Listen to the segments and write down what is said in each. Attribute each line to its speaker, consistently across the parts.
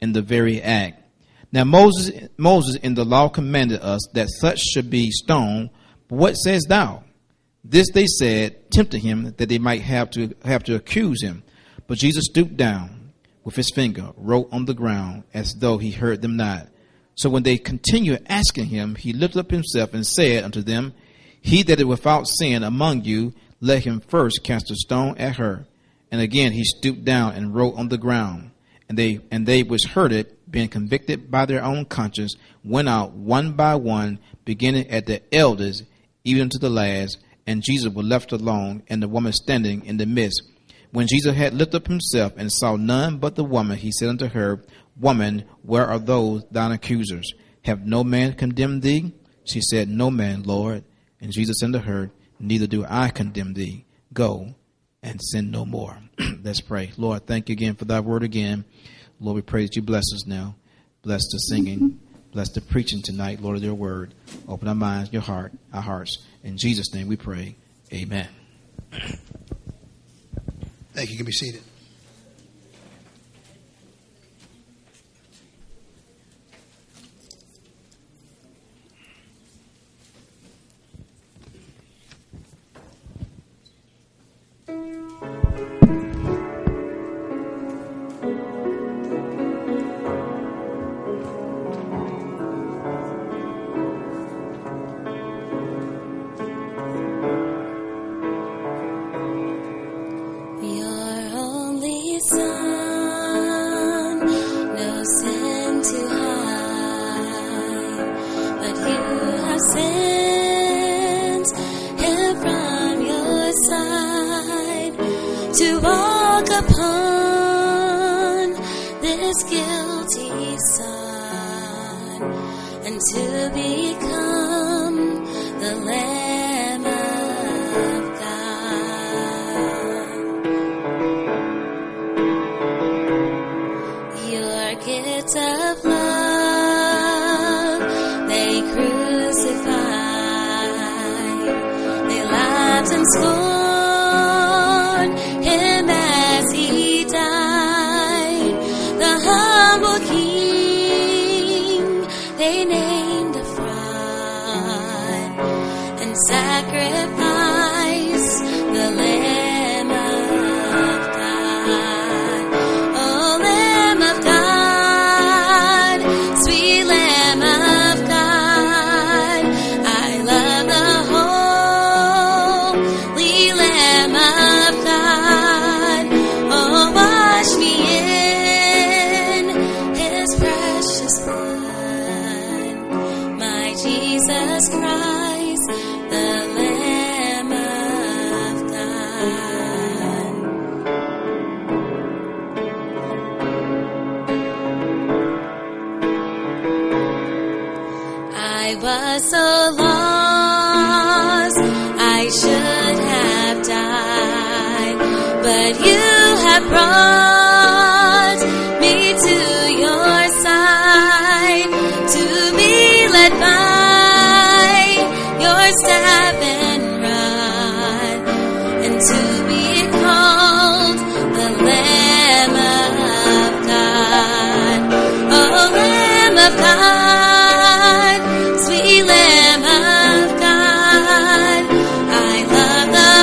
Speaker 1: in the very act. Now Moses in the law commanded us that such should be stoned. But what sayest thou? This they said, tempting him, that they might have to accuse him. But Jesus stooped down with his finger, wrote on the ground, as though he heard them not. So when they continued asking him, he lifted up himself and said unto them, He that is without sin among you, let him first cast a stone at her. And again he stooped down and wrote on the ground. And they which heard it, being convicted by their own conscience, went out one by one, beginning at the eldest, even to the last. And Jesus was left alone, and the woman standing in the midst. When Jesus had lifted up himself and saw none but the woman, he said unto her, Woman, where are those thine accusers? Have no man condemned thee? She said, No man, Lord. And Jesus said unto her, Neither do I condemn thee. Go and sin no more. Let's pray. Lord, thank you again for thy word again. Lord, we pray that you bless us now. Bless the singing. Bless the preaching tonight, Lord, of your word. Open our minds, our hearts. In Jesus' name we pray. Amen.
Speaker 2: Thank you. You can be seated.
Speaker 3: To walk upon this guilty son and to become the Lamb of God. Your gift of love they crucified, they laughed and scorned him as he died. The humble king they named a fraud and sacrificed the Lamb of God. Oh, Lamb of God, sweet Lamb of God, I love the holy Lamb of God. Oh, wash me in his precious blood, my Jesus Christ, the Lamb of God. I was so lost, I should have died, but you have brought me to your side, to be led by your staff and rod, and to be called the Lamb of God. Oh, Lamb of God, sweet Lamb of God, I love the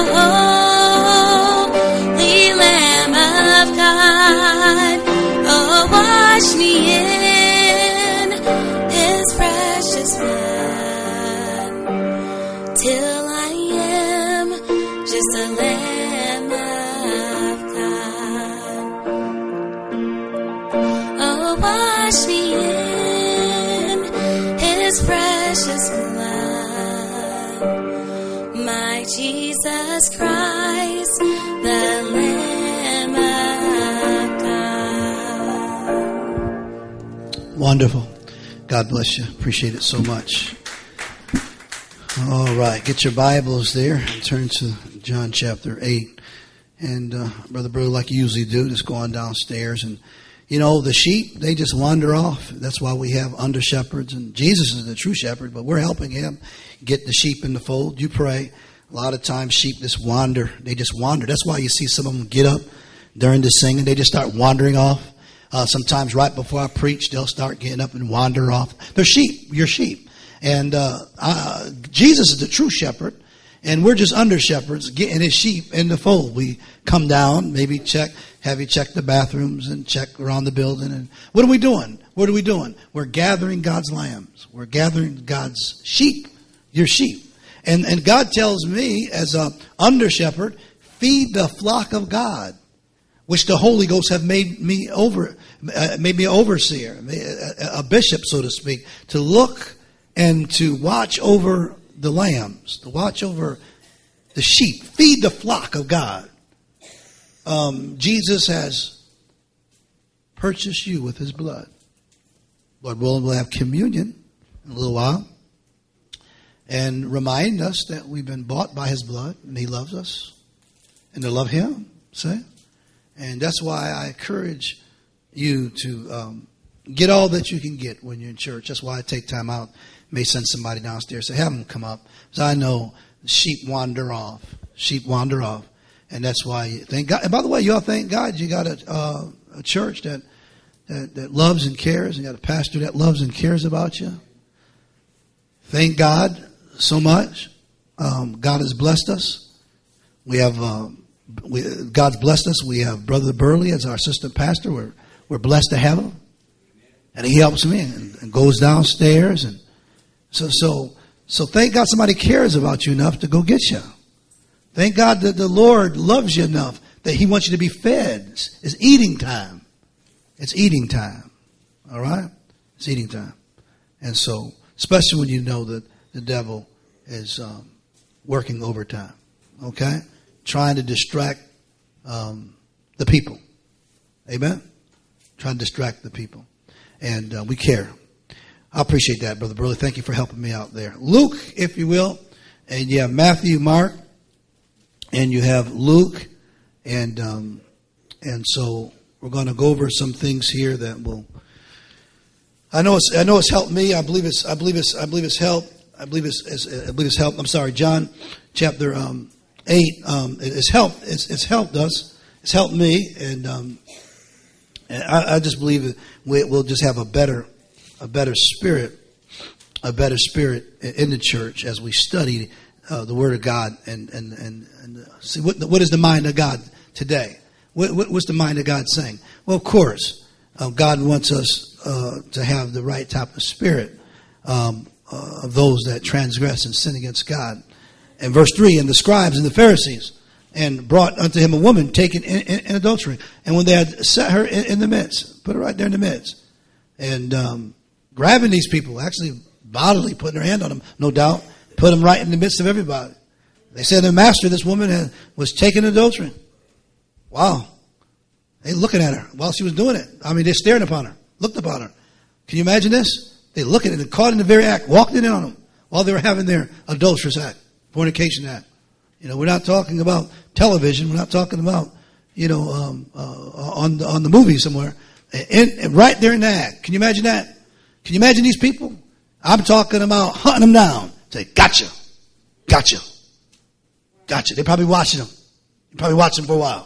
Speaker 3: holy Lamb of God. Oh, wash me in his precious blood, till I am just a Lamb of God. Oh, wash me in his precious blood, my Jesus Christ, the Lamb of God.
Speaker 2: Wonderful. God bless you. Appreciate it so much. All right. Get your Bibles there and turn to John chapter 8. And Brother Brew, like you usually do, just go on downstairs. And, you know, the sheep, they just wander off. That's why we have under shepherds. And Jesus is the true shepherd, but we're helping him get the sheep in the fold. You pray. A lot of times sheep just wander. They just wander. That's why you see some of them get up during the singing. They just start wandering off. Sometimes right before I preach, they'll start getting up and wander off. They're sheep. You're sheep. And Jesus is the true shepherd. And we're just under shepherds getting his sheep in the fold. We come down, maybe have you check the bathrooms and check around the building. And what are we doing? What are we doing? We're gathering God's lambs. We're gathering God's sheep. Your sheep. And God tells me as a under shepherd, feed the flock of God, which the Holy Ghost have made me an overseer, a bishop, so to speak, to look and to watch over the lambs, to watch over the sheep, feed the flock of God. Jesus has purchased you with his blood. Lord willing, we'll have communion in a little while and remind us that we've been bought by his blood and he loves us and to love him, see? And that's why I encourage you to get all that you can get when you're in church. That's why I take time out. May send somebody downstairs to have them come up. Because I know sheep wander off. Sheep wander off. And that's why you thank God. And by the way, you all thank God you got a church that loves and cares. And you got a pastor that loves and cares about you. Thank God so much. God has blessed us. We have God's blessed us. We have Brother Burley as our assistant pastor. We're blessed to have him. And he helps me and goes downstairs. And so thank God somebody cares about you enough to go get you. Thank God that the Lord loves you enough that he wants you to be fed. It's eating time. It's eating time. All right? It's eating time. And so, especially when you know that the devil is working overtime. Okay? Trying to distract the people. Amen? Trying to distract the people. And we care. I appreciate that, Brother Burley. Thank you for helping me out there. Luke, if you will. And you have Matthew, Mark. And you have Luke. And so we're going to go over some things here that will. I know it's helped me. I believe it's helped. I'm sorry, John chapter 8. It's helped. It's helped us. It's helped me. And I just believe that we'll just have a better spirit in the church as we study the Word of God and see what is the mind of God today. What's the mind of God saying? Well, of course, God wants us to have the right type of spirit of those that transgress and sin against God. And verse 3, and the scribes and the Pharisees, and brought unto him a woman taken in adultery. And when they had set her in the midst, put her right there in the midst, and grabbing these people, actually bodily putting her hand on them, no doubt, put them right in the midst of everybody. They said, the master, this woman was taken in adultery. Wow. They looking at her while she was doing it. I mean, they're staring upon her, looked upon her. Can you imagine this? They look at it and caught in the very act, walked in on them while they were having their adulterous act, fornication act. You know, we're not talking about television. We're not talking about, on the movie somewhere. And right there in the act. Can you imagine that? Can you imagine these people? I'm talking about hunting them down. Say, gotcha. They're probably watching them. You're probably watching them for a while.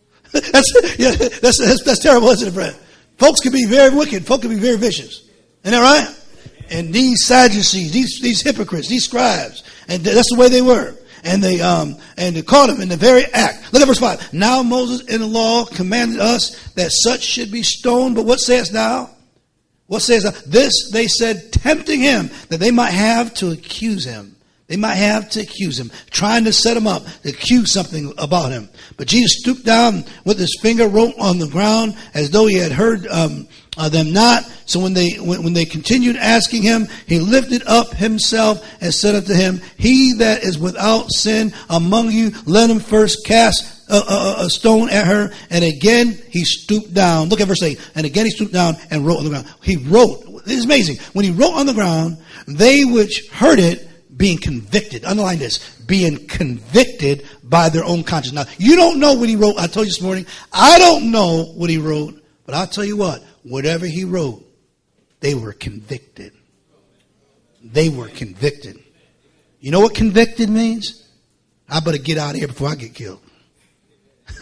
Speaker 2: That's terrible, isn't it, Brad? Folks can be very wicked. Folks can be very vicious. Isn't that right? And these Sadducees, these hypocrites, these scribes, and that's the way they were. And they caught him in the very act. Look at verse 5. Now Moses in the law commanded us that such should be stoned. But what says thou? What says thou? This they said, tempting him, that they might have to accuse him. They might have to accuse him, trying to set him up, to accuse something about him. But Jesus stooped down with his finger, wrote on the ground as though he had heard them not. So when they continued asking him, he lifted up himself and said unto him, he that is without sin among you, let him first cast a stone at her. And again he stooped down. Look at verse 8. And again he stooped down and wrote on the ground. He wrote. This is amazing. When he wrote on the ground, they which heard it, being convicted. Underline this. Being convicted by their own conscience. Now, you don't know what he wrote. I told you this morning. I don't know what he wrote. But I'll tell you what. Whatever he wrote, they were convicted. They were convicted. You know what convicted means? I better get out of here before I get killed.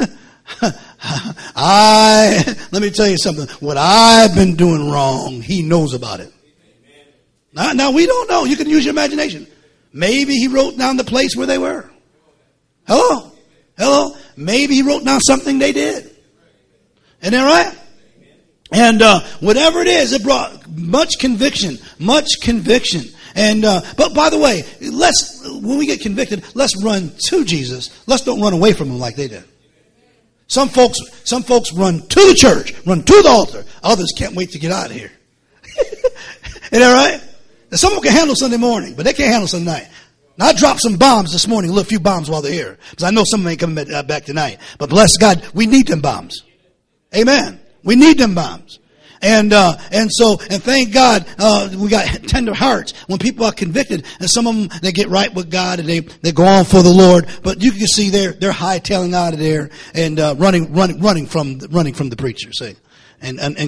Speaker 2: Let me tell you something. What I've been doing wrong, he knows about it. Now we don't know. You can use your imagination. Maybe he wrote down the place where they were. Hello? Hello? Maybe he wrote down something they did. Isn't that right? And whatever it is, it brought much conviction. Much conviction. And but by the way, when we get convicted, let's run to Jesus. Let's don't run away from him like they did. Some folks run to the church, run to the altar. Others can't wait to get out of here. Isn't that right? Now, some of them can handle Sunday morning, but they can't handle Sunday night. Now, I dropped some bombs this morning, a little few bombs while they're here, because I know some of them ain't coming back tonight. But bless God, we need them bombs. Amen. We need them bombs. And thank God, we got tender hearts when people are convicted, and some of them, they get right with God and they go on for the Lord. But you can see they're hightailing out of there and, running from the preacher, see, and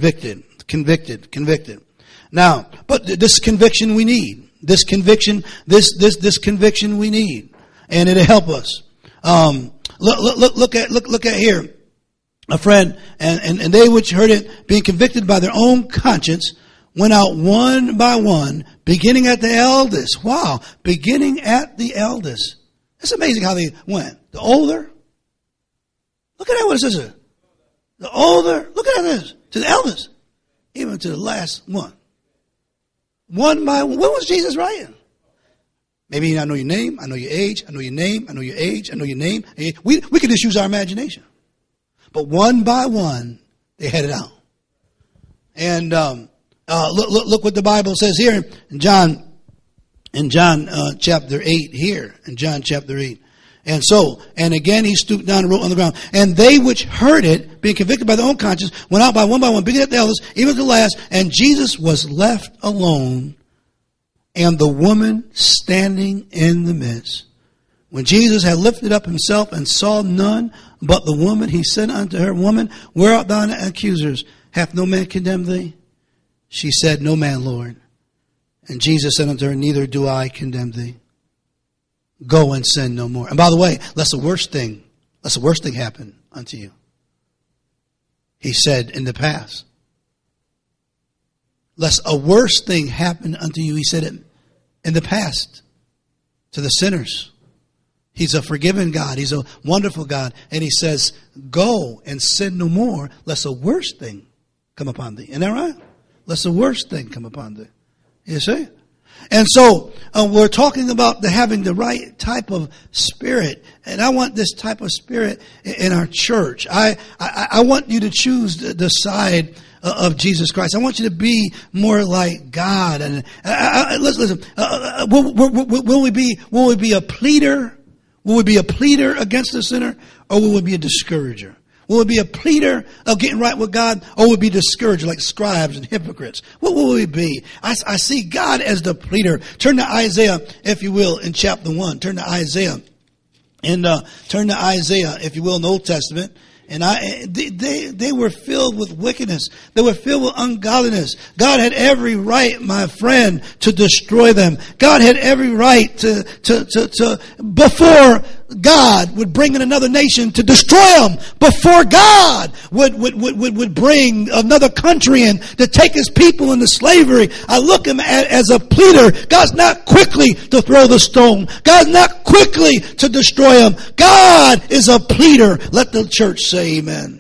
Speaker 2: convicted. Now, but this conviction we need, this conviction we need, and it'll help us. Look at here. A friend, and they which heard it, being convicted by their own conscience, went out one by one, beginning at the eldest. Wow, beginning at the eldest. It's amazing how they went. The older. Look at that, what it says here. The older, look at this. To the eldest. Even to the last one. One by one. What was Jesus writing? Maybe I know your name, I know your age, I know your name, I know your age, I know your name. We can just use our imagination. But one by one, they headed out. And look what the Bible says here in John chapter 8 here. In John chapter 8. And again he stooped down and wrote on the ground. And they which heard it, being convicted by their own conscience, went out by one, beginning at the eldest, even to the last. And Jesus was left alone, and the woman standing in the midst. When Jesus had lifted up himself and saw none but the woman, he said unto her, Woman, where art thine accusers? Hath no man condemned thee? She said, No man, Lord. And Jesus said unto her, Neither do I condemn thee. Go and sin no more. And by the way, lest the worst thing happen unto you. He said in the past. Lest a worse thing happen unto you, he said it in the past to the sinners. He's a forgiving God. He's a wonderful God. And he says, go and sin no more, lest a worse thing come upon thee. Isn't that right? Lest a worse thing come upon thee. You see? And so we're talking about having the right type of spirit. And I want this type of spirit in our church. I want you to choose the side of Jesus Christ. I want you to be more like God. And listen. Will we be a pleader? Will we be a pleader against the sinner, or will we be a discourager? Will we be a pleader of getting right with God, or will we be discourager like scribes and hypocrites? What will we be? I see God as the pleader. Turn to Isaiah, if you will, in chapter 1. Turn to Isaiah. And turn to Isaiah, if you will, in the Old Testament. And they were filled with wickedness. They were filled with ungodliness. God had every right, my friend, to destroy them. God had every right to before God would bring in another nation to destroy them, before God would bring another country in to take his people into slavery. I look at him as a pleader. God's not quickly to throw the stone. God's not quickly to destroy him. God is a pleader. Let the church say amen.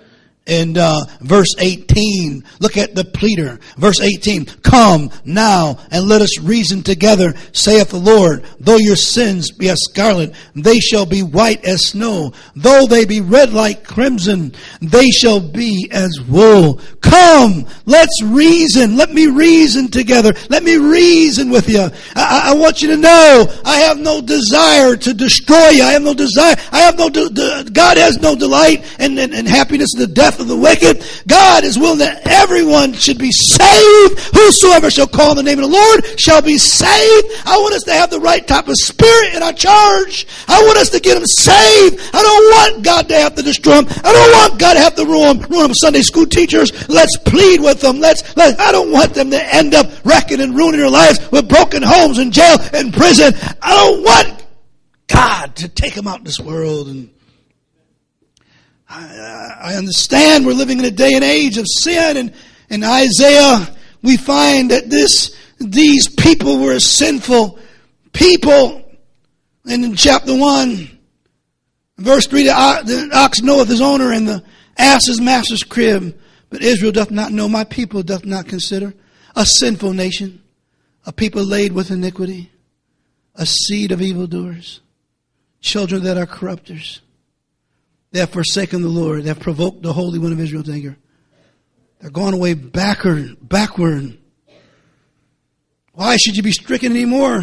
Speaker 2: In verse 18, look at the pleader. Verse 18, come now and let us reason together, saith the Lord. Though your sins be as scarlet, they shall be white as snow. Though they be red like crimson, they shall be as wool. Come, let's reason. Let me reason together. Let me reason with you. I want you to know, I have no desire to destroy you. I have no desire. God has no delight in happiness in the death of the wicked. God is willing that everyone should be saved. Whosoever shall call on the name of the Lord shall be saved. I want us to have the right type of spirit in our church. I want us to get them saved. I don't want God to have to destroy them. I don't want God to have to ruin them. Sunday school teachers, let's plead with them. I don't want them to end up wrecking and ruining their lives with broken homes and jail and prison. I don't want God to take them out in this world. And I understand we're living in a day and age of sin, and in Isaiah we find that these people were sinful people. And in chapter 1, verse 3, the ox knoweth his owner, and the ass his master's crib. But Israel doth not know, my people doth not consider. A sinful nation, a people laid with iniquity, a seed of evildoers, children that are corrupters. They have forsaken the Lord. They have provoked the Holy One of Israel to anger. They're going away backward. Why should you be stricken anymore?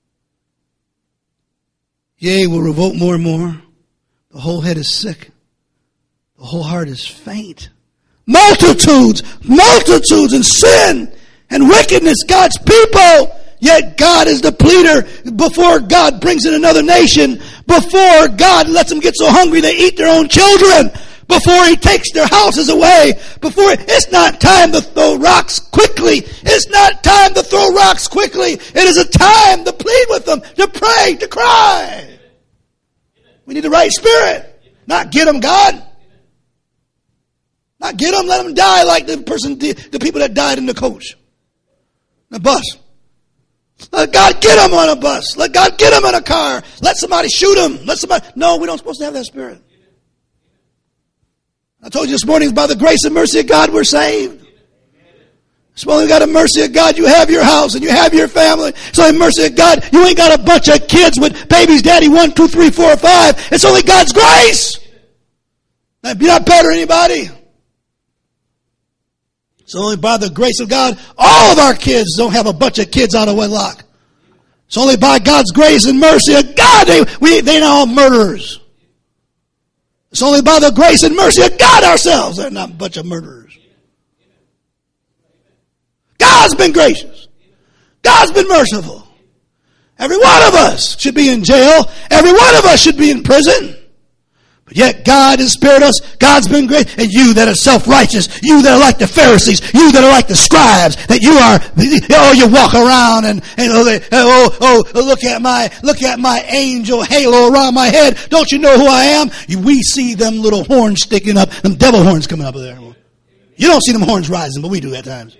Speaker 2: Yea, will revolt more and more. The whole head is sick. The whole heart is faint. Multitudes in sin and wickedness, God's people. Yet God is the pleader. Before God brings in another nation, before God lets them get so hungry they eat their own children, before He takes their houses away, it's not time to throw rocks quickly. It's not time to throw rocks quickly. It is a time to plead with them, to pray, to cry. We need the right spirit. Not get them, God. Not get them, let them die like the people that died in the coach. The bus. Let God get them on a bus. Let God get them in a car. Let somebody shoot them. No, we don't supposed to have that spirit. I told you this morning, by the grace and mercy of God, we're saved. It's only got the mercy of God. You have your house and you have your family. It's only mercy of God. You ain't got a bunch of kids with babies, daddy 1, 2, 3, 4, 5. It's only God's grace. You're not better than anybody. It's only by the grace of God. All of our kids don't have a bunch of kids out of wedlock. It's only by God's grace and mercy of God. They're not all murderers. It's only by the grace and mercy of God ourselves. They're not a bunch of murderers. God's been gracious. God's been merciful. Every one of us should be in jail. Every one of us should be in prison. But yet God has spared us. God's been great. And you that are self-righteous, you that are like the Pharisees, you that are like the scribes, that you walk around and look at my angel halo around my head. Don't you know who I am? We see them little horns sticking up, them devil horns coming up there. You don't see them horns rising, but we do at times.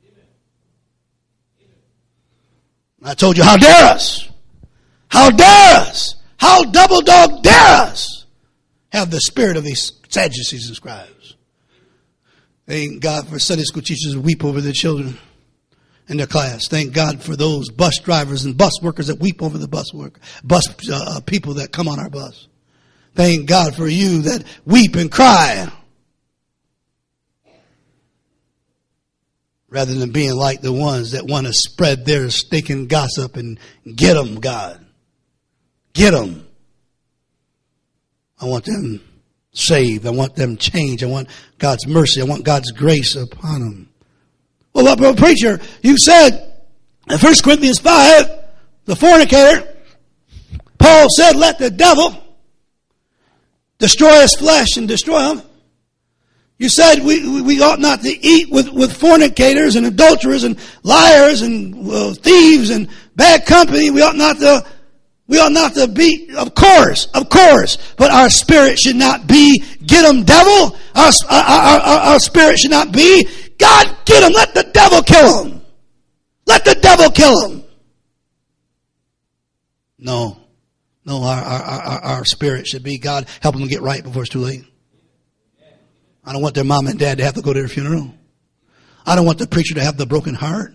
Speaker 2: I told you, how dare us? How dare us? How double dog dare us? Have the spirit of these Sadducees and scribes. Thank God for Sunday school teachers who weep over their children in their class. Thank God for those bus drivers and bus workers that weep over the bus people that come on our bus. Thank God for you that weep and cry, rather than being like the ones that want to spread their stinking gossip and get them, God. Get them. I want them saved. I want them changed. I want God's mercy. I want God's grace upon them. Well, preacher, you said in 1 Corinthians 5, the fornicator, Paul said, let the devil destroy his flesh and destroy him. You said we ought not to eat with fornicators and adulterers and liars and thieves and bad company. We ought not to be, of course, but our spirit should not be, get them, devil. Our spirit should not be, God, get them, let the devil kill them. Let the devil kill them. No, our spirit should be, God, help them get right before it's too late. I don't want their mom and dad to have to go to their funeral. I don't want the preacher to have the broken heart.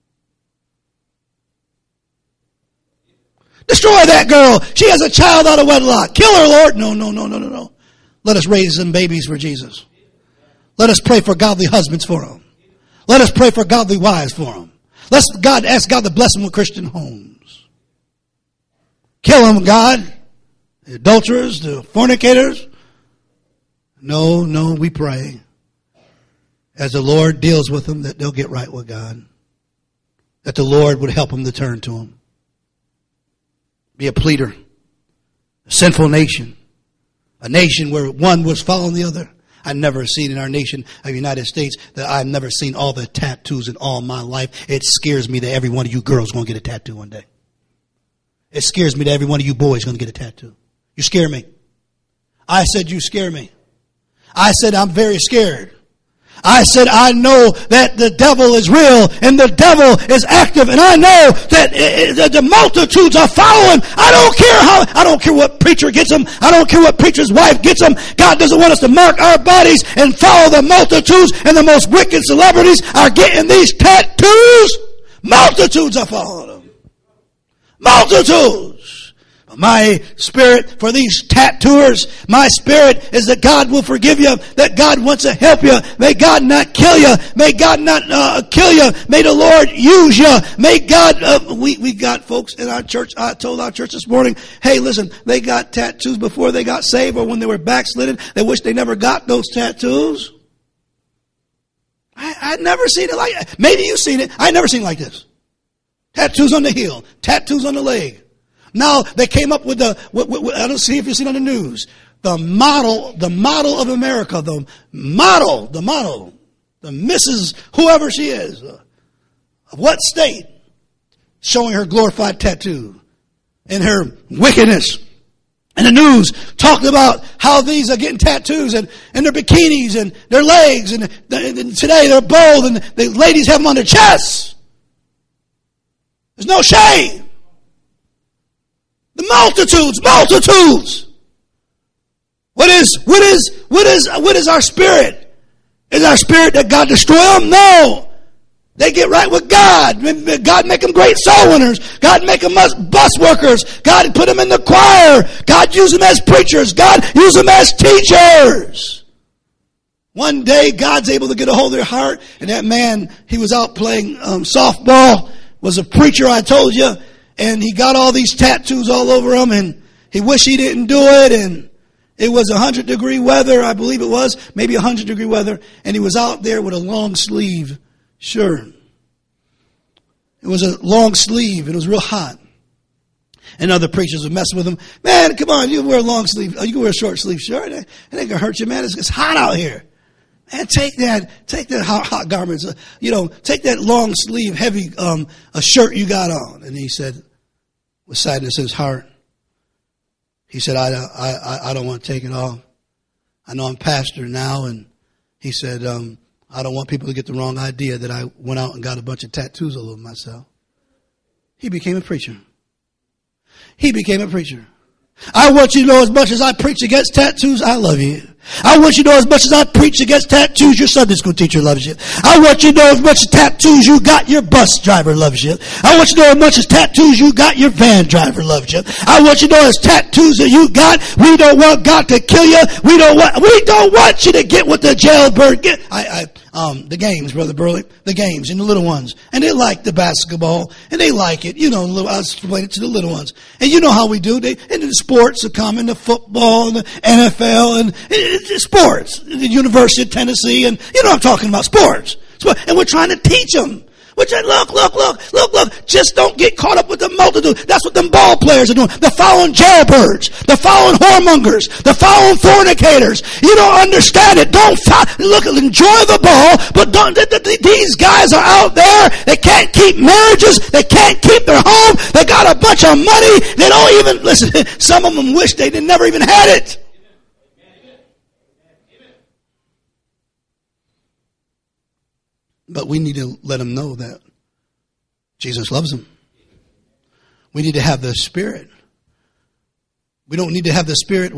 Speaker 2: Destroy that girl. She has a child out of wedlock. Kill her, Lord. No. Let us raise some babies for Jesus. Let us pray for godly husbands for them. Let us pray for godly wives for them. Let's ask God to bless them with Christian homes. Kill them, God. The adulterers, the fornicators. No, we pray. As the Lord deals with them, that they'll get right with God. That the Lord would help them to turn to Him. Be a pleader. A sinful nation. A nation where one was following the other. I've never seen in our nation of the United States that I've never seen all the tattoos in all my life. It scares me that every one of you girls is going to get a tattoo one day. It scares me that every one of you boys is going to get a tattoo. You scare me. I said you scare me. I said, I'm very scared. I said, I know that the devil is real and the devil is active, and I know that the multitudes are following. I don't care what preacher gets them. I don't care what preacher's wife gets them. God doesn't want us to mark our bodies and follow the multitudes, and the most wicked celebrities are getting these tattoos. Multitudes are following them. Multitudes. My spirit for these tattooers, my spirit is that God will forgive you, that God wants to help you. May God not kill you. May God not kill you. May the Lord use you. May God, we got folks in our church, I told our church this morning, hey, listen, they got tattoos before they got saved or when they were backslidden. They wish they never got those tattoos. I'd never seen it like that. Maybe you've seen it. I'd never seen it like this. Tattoos on the heel, tattoos on the leg. Now they came up with I don't see if you've seen on the news, the model of America, the Mrs. whoever she is, of what state, showing her glorified tattoo and her wickedness. And the news talked about how these are getting tattoos and their bikinis and their legs and today they're bold and the ladies have them on their chests. There's no shame. The multitudes. What is our spirit? Is our spirit that God destroy them? No. They get right with God. God make them great soul winners. God make them bus workers. God put them in the choir. God use them as preachers. God use them as teachers. One day God's able to get a hold of their heart, and that man, he was out playing softball, was a preacher, I told you. And he got all these tattoos all over him, and he wished he didn't do it, and it was 100-degree weather, I believe it was, maybe 100-degree weather, and he was out there with a long sleeve shirt. It was a long sleeve, it was real hot. And other preachers would mess with him. Man, come on, you can wear a long sleeve, you can wear a short sleeve shirt, it ain't gonna hurt you, man, it's hot out here. Man, take that hot garments, take that long sleeve, heavy, a shirt you got on. And he said, with sadness in his heart, he said, I don't want to take it off. I know I'm pastor now, and he said, I don't want people to get the wrong idea that I went out and got a bunch of tattoos all over myself. He became a preacher. I want you to know, as much as I preach against tattoos, I love you. I want you to know, as much as I preach against tattoos, your Sunday school teacher loves you. I want you to know, as much as tattoos you got, your bus driver loves you. I want you to know, as much as tattoos you got, your van driver loves you. I want you to know, as tattoos that you got, we don't want God to kill you. We don't want you to get what the jailbird get. The games, Brother Burley, the games and the little ones. And they like the basketball and they like it. I was explaining it to the little ones. And you know how we do. And the sports are coming, the football and the NFL and sports. The University of Tennessee and you know what I'm talking about, sports. And we're trying to teach them. Look. Just don't get caught up with the multitude. That's what them ball players are doing. They're following jailbirds. They're following whoremongers. They're following fornicators. You don't understand it. Enjoy the ball, but these guys are out there. They can't keep marriages. They can't keep their home. They got a bunch of money. They don't even, listen, some of them wish they never even had it. But we need to let them know that Jesus loves them. We need to have the Spirit. We don't need to have the Spirit,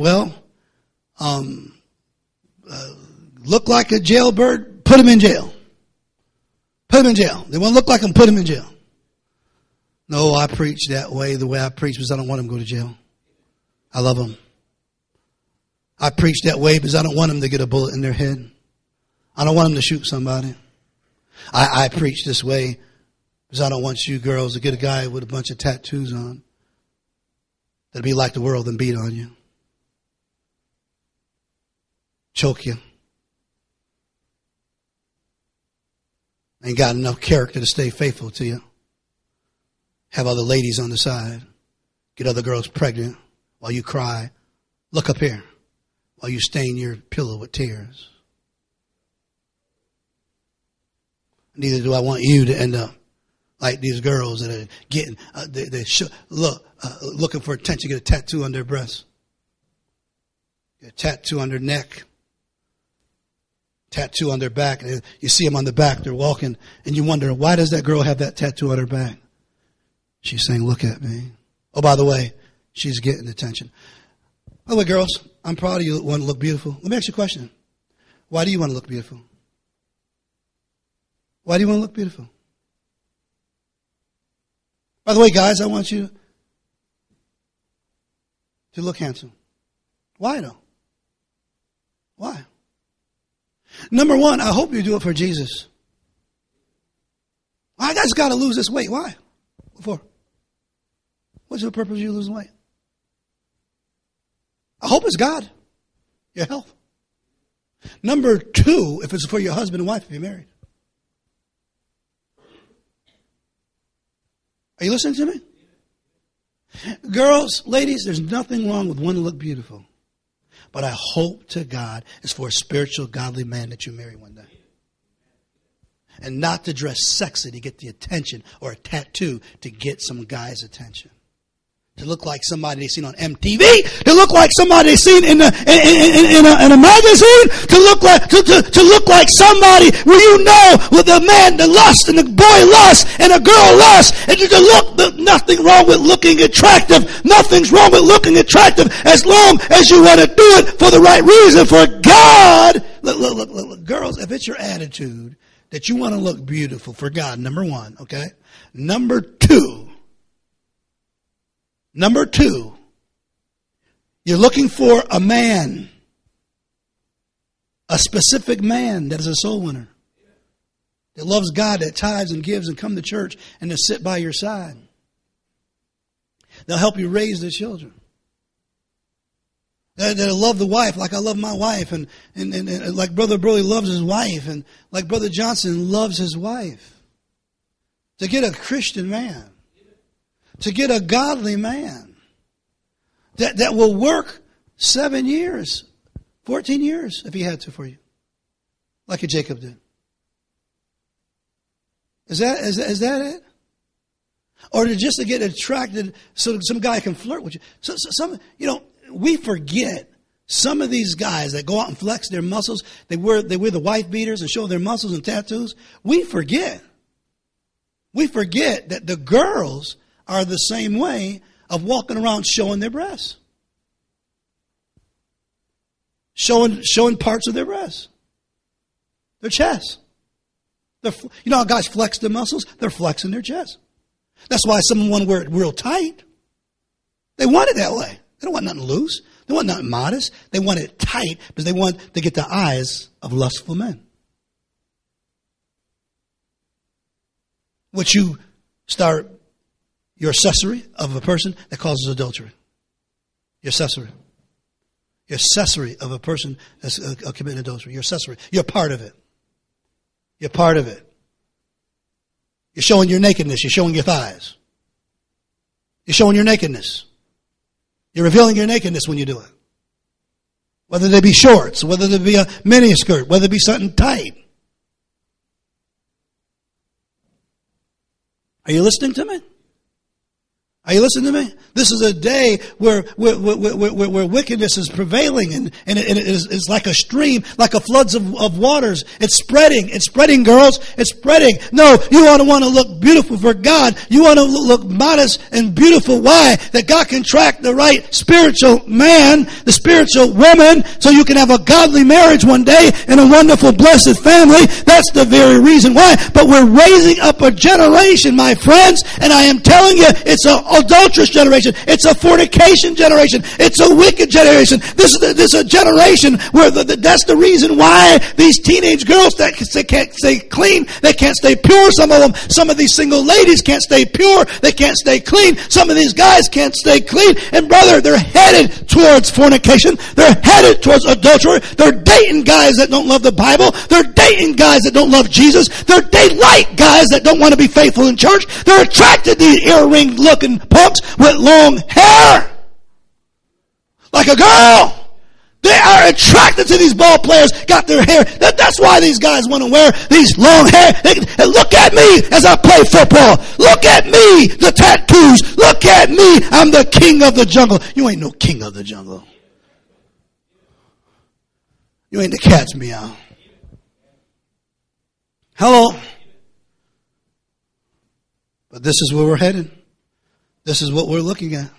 Speaker 2: look like a jailbird, put him in jail. Put him in jail. They want to look like him, put him in jail. No, I preach that way, the way I preach, because I don't want him to go to jail. I love him. I preach that way because I don't want them to get a bullet in their head. I don't want them to shoot somebody. I preach this way because I don't want you girls to get a guy with a bunch of tattoos on that'll be like the world and beat on you, choke you, ain't got enough character to stay faithful to you, have other ladies on the side, get other girls pregnant while you cry, look up here, while you stain your pillow with tears. Neither do I want you to end up like these girls that are getting, looking for attention, get a tattoo on their breast, get a tattoo on their neck, tattoo on their back. And you see them on the back, they're walking, and you wonder, why does that girl have that tattoo on her back? She's saying, look at me. Oh, by the way, she's getting attention. By the way, girls, I'm proud of you that want to look beautiful. Let me ask you a question. Why do you want to look beautiful? Why do you want to look beautiful? By the way, guys, I want you to look handsome. Why though? Why? Number one, I hope you do it for Jesus. I just got to lose this weight. Why? What for? What's the purpose of you losing weight? I hope it's God, your health. Number two, if it's for your husband and wife, if you're married. Are you listening to me? Girls, ladies, there's nothing wrong with wanting to look beautiful. But I hope to God it's for a spiritual, godly man that you marry one day. And not to dress sexy to get the attention or a tattoo to get some guy's attention. To look like somebody they've seen on MTV, to look like somebody they've seen in a magazine, to look like somebody where you know with the man the lust and the boy lust and a girl lust, and you can look. Nothing wrong with looking attractive. Nothing's wrong with looking attractive as long as you want to do it for the right reason, for God. Look, girls, if it's your attitude that you want to look beautiful for God, number one, okay? Number two, you're looking for a man, a specific man that is a soul winner, that loves God, that tithes and gives and come to church and to sit by your side. They'll help you raise the children. That'll love the wife like I love my wife, and like Brother Burley loves his wife, and like Brother Johnson loves his wife. To get a Christian man, to get a godly man that will work 7 years, 14 years if he had to for you, like a Jacob did. Is that it? Or just to get attracted so some guy can flirt with you. So some, we forget some of these guys that go out and flex their muscles. They wear the wife beaters and show their muscles and tattoos. We forget that the girls are the same way of walking around showing their breasts. Showing parts of their breasts. Their chest. You know how guys flex their muscles? They're flexing their chest. That's why some want to wear it real tight. They want it that way. They don't want nothing loose. They want nothing modest. They want it tight because they want to get the eyes of lustful men. Which you start your accessory of a person that causes adultery. Your accessory. Your accessory of a person that's committing adultery. Your accessory. You're part of it. You're part of it. You're showing your nakedness. You're showing your thighs. You're showing your nakedness. You're revealing your nakedness when you do it. Whether they be shorts, whether they be a mini skirt, whether it be something tight. Are you listening to me? Are you listening to me? This is a day where wickedness is prevailing and it is like a stream, like a floods of waters. It's spreading, girls. It's spreading. No, you want to look beautiful for God. You want to look modest and beautiful. Why? That God can track the right spiritual man, the spiritual woman, so you can have a godly marriage one day and a wonderful, blessed family. That's the very reason why. But we're raising up a generation, my friends, and I am telling you, it's an adulterous generation. It's a fornication generation. It's a wicked generation. This is a generation where that's the reason why these teenage girls that they can't stay clean, they can't stay pure. Some of them, some of these single ladies can't stay pure. They can't stay clean. Some of these guys can't stay clean. And brother, they're headed towards fornication. They're headed towards adultery. They're dating guys that don't love the Bible. They're dating guys that don't love Jesus. They like guys that don't want to be faithful in church. They're attracted to these earring looking punks with long hair. Like a girl. They are attracted to these ball players, got their hair. That's why these guys want to wear these long hair. Look at me as I play football. Look at me, the tattoos. Look at me, I'm the king of the jungle. You ain't no king of the jungle. You ain't the cat's meow. Hello. But this is where we're headed. This is what we're looking at.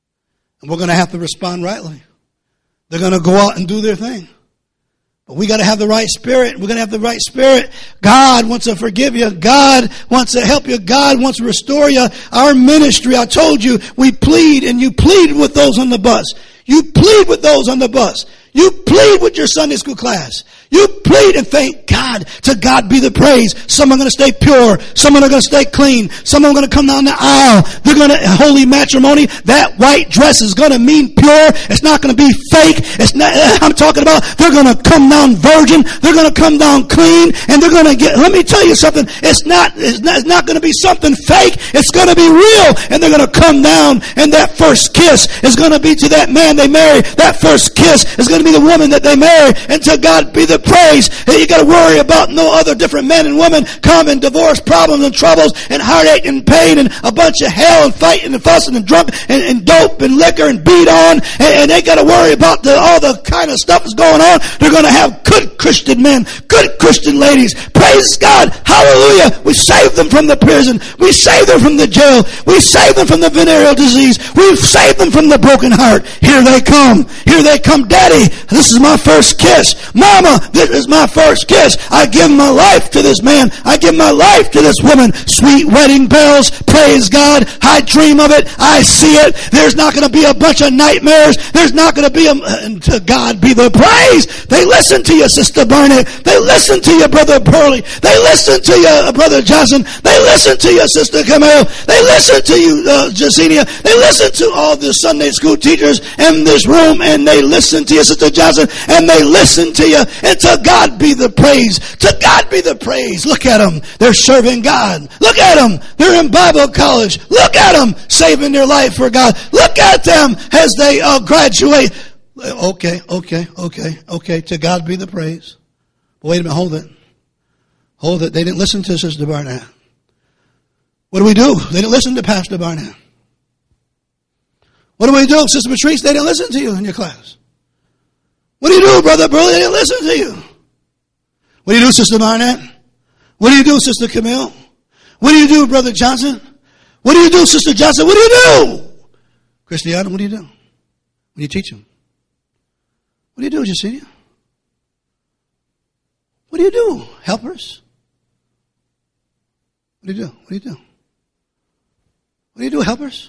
Speaker 2: And we're going to have to respond rightly. They're going to go out and do their thing. But we got to have the right spirit. We're going to have the right spirit. God wants to forgive you. God wants to help you. God wants to restore you. Our ministry, I told you, we plead, and you plead with those on the bus. You plead with those on the bus. You plead with your Sunday school class. You plead and thank God. To God be the praise. Some are going to stay pure. Some are going to stay clean. Some are going to come down the aisle. They're going to holy matrimony. That white dress is going to mean pure. It's not going to be fake. It's not. I'm talking about they're going to come down virgin. They're going to come down clean, and they're going to get. Let me tell you something. It's not going to be something fake. It's going to be real, and they're going to come down. And that first kiss is going to be to that man they marry. That first kiss is going to be the woman that they marry. And to God be the praise. And you got to worry about no other different men and women come and divorce problems and troubles and heartache and pain and a bunch of hell and fighting and fussing and drunk and dope and liquor and beat on. And they got to worry about all the kind of stuff that's going on. They're going to have good Christian men, good Christian ladies. Praise God. Hallelujah. We saved them from the prison. We saved them from the jail. We saved them from the venereal disease. We've saved them from the broken heart. Here they come. Here they come. Daddy, this is my first kiss. Mama, this is my first kiss. I give my life to this man. I give my life to this woman. Sweet wedding bells. Praise God. I dream of it. I see it. There's not going to be a bunch of nightmares. There's not going to be and to God be the praise. They listen to you, Sister Barnett. They listen to you, Brother Pearlie. They listen to you, Brother Johnson. They listen to you, Sister Camille. They listen to you, Jacinia. They listen to all the Sunday school teachers in this room, and they listen to you, Sister Johnson, and they listen to you. And to God be the praise. To God be the praise. Look at them. They're serving God. Look at them. They're in Bible college. Look at them saving their life for God. Look at them as they graduate. Okay. To God be the praise. But wait a minute. Hold it. They didn't listen to Sister Barnett. What do? They didn't listen to Pastor Barnett. What do? Sister Patrice, they didn't listen to you in your class. What do, Brother Burley? They didn't listen to you. What do, Sister Barnett? What do, Sister Camille? What do, Brother Johnson? What do, Sister Johnson? What do? Christiana, what do? When you teach them? What do, Jacinia? What do? Helpers? What do? What do, helpers?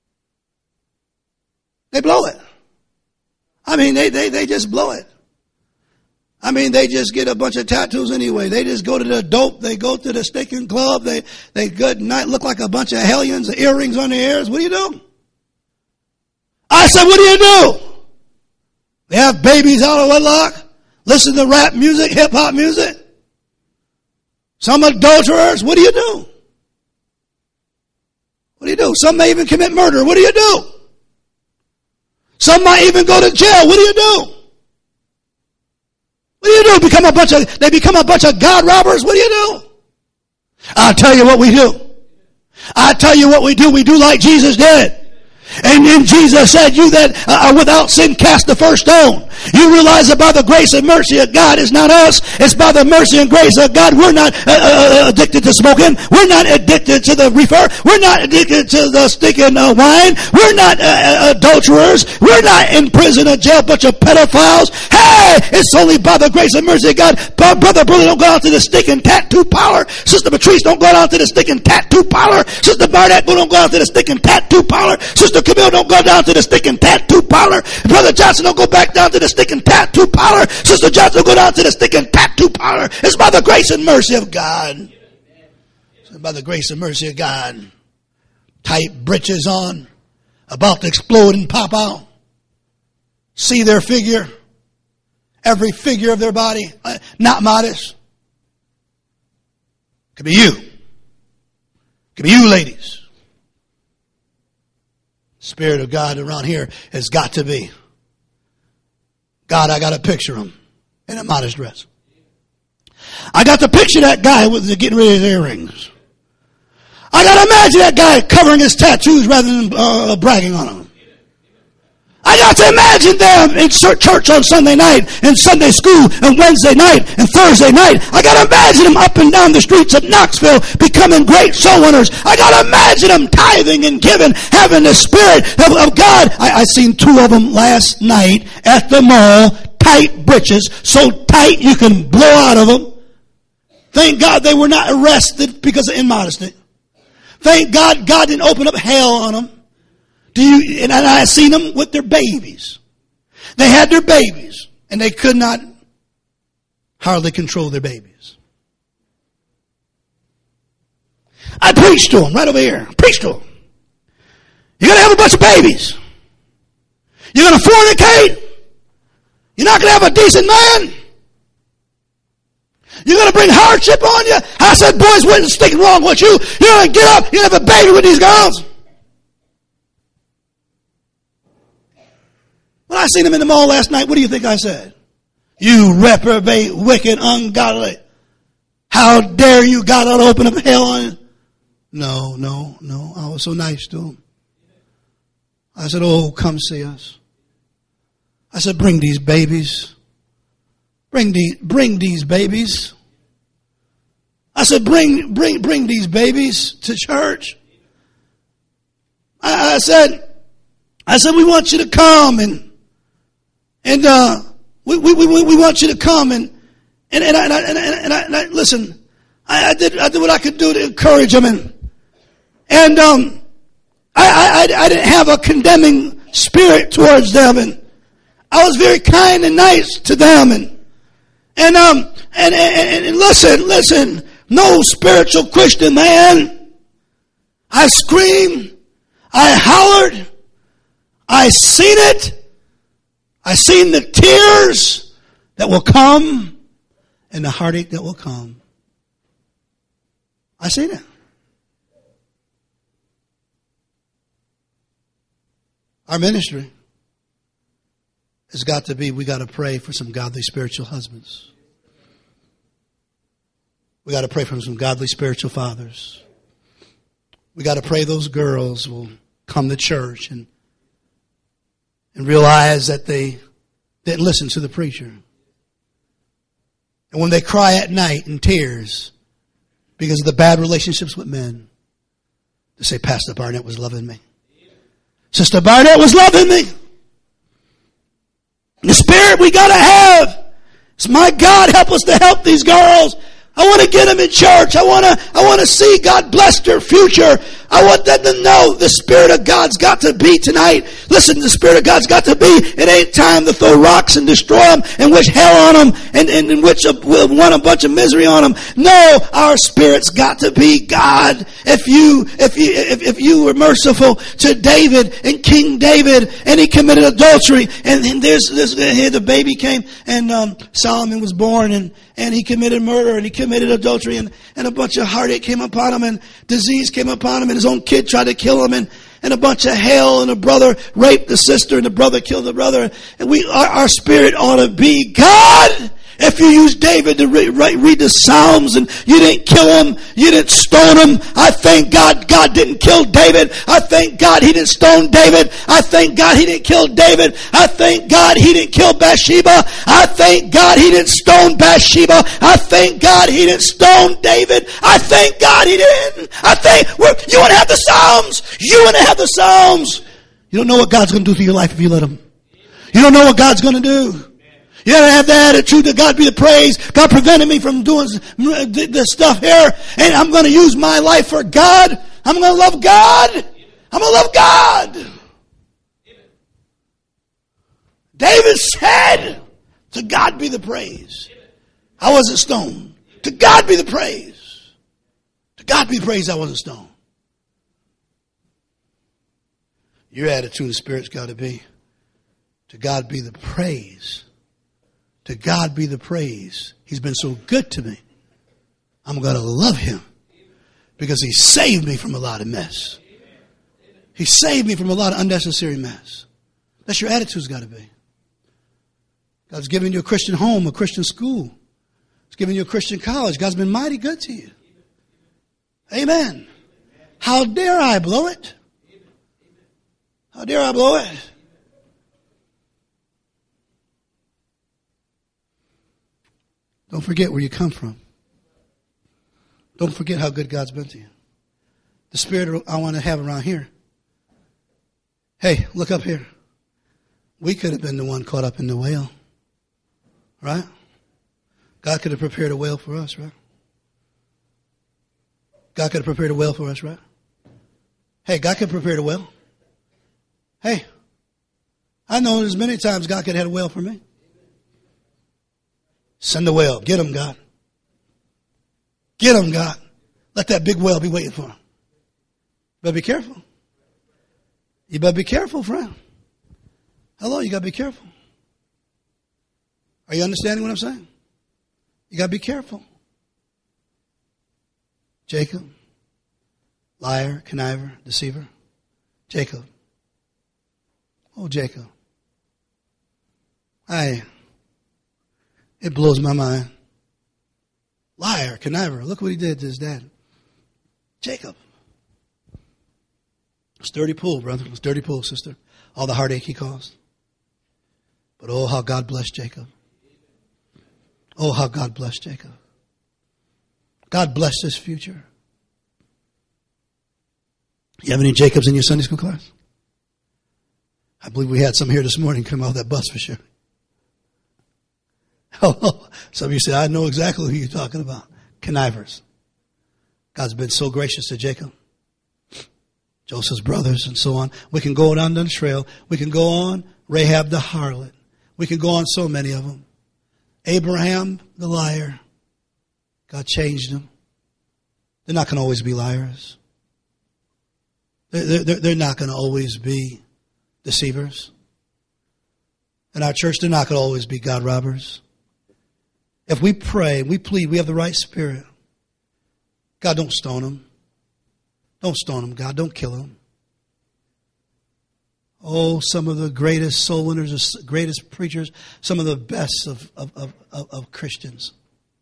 Speaker 2: They blow it. I mean, they just blow it. I mean, they just get a bunch of tattoos anyway. They just go to the dope. They go to the sticking club. They good night, look like a bunch of hellions, the earrings on their ears. What do you do? I said, what do you do? They have babies out of wedlock, listen to rap music, hip hop music. Some adulterers. What do you do? What do you do? Some may even commit murder. What do you do? Some might even go to jail. What do you do? What do you do? They become a bunch of God robbers. What do you do? I'll tell you what we do. I'll tell you what we do. We do like Jesus did. And then Jesus said, you that are without sin, cast the first stone. You realize that by the grace and mercy of God, it's not us. It's by the mercy and grace of God. We're not addicted to smoking. We're not addicted to the reefer. We're not addicted to the stinking wine. We're not adulterers. We're not in prison or jail, bunch of pedophiles. Hey, it's only by the grace and mercy of God. Brother, don't go out to the stinking tattoo parlor. Sister Patrice, don't go out to the stinking tattoo parlor. Sister Barnett, don't go out to the stinking tattoo parlor. Sister Camille, don't go down to the stinking tattoo parlor. Brother Johnson, don't go back down to the stinking tattoo parlor. Sister Johnson, don't go down to the stinking tattoo parlor. It's by the grace and mercy of God. It's by the grace and mercy of God. Tight breeches on, about to explode and pop out. See their figure, every figure of their body, not modest. Could be you. Could be you, ladies. Spirit of God around here has got to be. God, I got to picture him in a modest dress. I got to picture that guy with getting rid of his earrings. I got to imagine that guy covering his tattoos rather than bragging on them. I got to imagine them in church on Sunday night, and Sunday school, and Wednesday night, and Thursday night. I got to imagine them up and down the streets of Knoxville becoming great soul winners. I got to imagine them tithing and giving, having the Spirit of God. I seen two of them last night at the mall, tight britches, so tight you can blow out of them. Thank God they were not arrested because of immodesty. Thank God God didn't open up hell on them. And I seen them with their babies. They had their babies, and they could not hardly control their babies. I preached to them right over here. I preached to them. You're going to have a bunch of babies. You're going to fornicate. You're not going to have a decent man. You're going to bring hardship on you. I said, boys, what's sticking wrong with you? You're going to get up. You're going to have a baby with these girls. When I seen them in the mall last night, what do you think I said? You reprobate, wicked, ungodly. How dare you, God ought to open up hell on you? No. I was so nice to them. I said, oh, come see us. I said, bring these babies. Bring these babies. I said, bring these babies to church. I said, we want you to come and we want you to come and I listen. I did what I could do to encourage them and I didn't have a condemning spirit towards them, and I was very kind and nice to them and listen, no spiritual Christian man. I screamed, I hollered, I seen it. I seen the tears that will come and the heartache that will come. I seen it. Our ministry has got to be, we got to pray for some godly spiritual husbands. We got to pray for some godly spiritual fathers. We got to pray those girls will come to church and realize that they didn't listen to the preacher. And when they cry at night in tears because of the bad relationships with men, to say, Pastor Barnett was loving me. Sister Barnett was loving me. The spirit we got to have is, my God, help us to help these girls. I want to get them in church. I want to see God bless their future. I want them to know the Spirit of God's got to be tonight. Listen, the Spirit of God's got to be. It ain't time to throw rocks and destroy them and wish hell on them and wish want a bunch of misery on them. No, our spirit's got to be God. If you were merciful to David and King David, and he committed adultery, and here the baby came, and Solomon was born, and he committed murder, and he committed adultery, and a bunch of heartache came upon him, and disease came upon him, and his own kid tried to kill him, and a bunch of hell, and a brother raped the sister, and the brother killed the brother. And our spirit ought to be God. If you use David to read the Psalms and you didn't kill him, you didn't stone him, I thank God God didn't kill David. I thank God he didn't stone David. I thank God he didn't kill David. I thank God he didn't kill Bathsheba. I thank God he didn't stone Bathsheba. I thank God he didn't stone David. I thank God he didn't. You want to have the Psalms. You want to have the Psalms. You don't know what God's going to do to your life if you let him. You don't know what God's going to do. You gotta have the attitude that God be the praise. God prevented me from doing this stuff here, and I'm going to use my life for God. I'm going to love God. I'm going to love God. David said, to God be the praise. I wasn't stoned. To God be the praise. To God be the praise, I wasn't stoned. Your attitude of the Spirit's got to be, to God be the praise. To God be the praise. He's been so good to me. I'm going to love him because he saved me from a lot of mess. He saved me from a lot of unnecessary mess. That's your attitude's got to be. God's given you a Christian home, a Christian school. He's given you a Christian college. God's been mighty good to you. Amen. How dare I blow it? How dare I blow it? Don't forget where you come from. Don't forget how good God's been to you. The spirit I want to have around here. Hey, look up here. We could have been the one caught up in the whale. Right? God could have prepared a whale for us, right? God could have prepared a whale for us, right? Hey, God could have prepared a whale. Hey, I know as many times God could have had a whale for me. Send a whale. Get him, God. Get him, God. Let that big whale be waiting for him. But be careful. You better be careful, friend. Hello, you got to be careful. Are you understanding what I'm saying? You got to be careful. Jacob, liar, conniver, deceiver. Jacob. Oh, Jacob. It blows my mind. Liar, conniver. Look what he did to his dad. Jacob. Sturdy pull, brother. Sturdy pull, sister. All the heartache he caused. But oh, how God blessed Jacob. Oh, how God blessed Jacob. God blessed his future. You have any Jacobs in your Sunday school class? I believe we had some here this morning come out of that bus for sure. Oh, some of you say, I know exactly who you're talking about. Connivers. God's been so gracious to Jacob. Joseph's brothers and so on. We can go down the trail. We can go on Rahab the harlot. We can go on so many of them. Abraham the liar. God changed them. They're not going to always be liars. They're not going to always be deceivers. In our church, they're not going to always be God robbers. If we pray, we plead, we have the right spirit. God, don't stone them. Don't stone them, God. Don't kill them. Oh, some of the greatest soul winners, the greatest preachers, some of the best of Christians.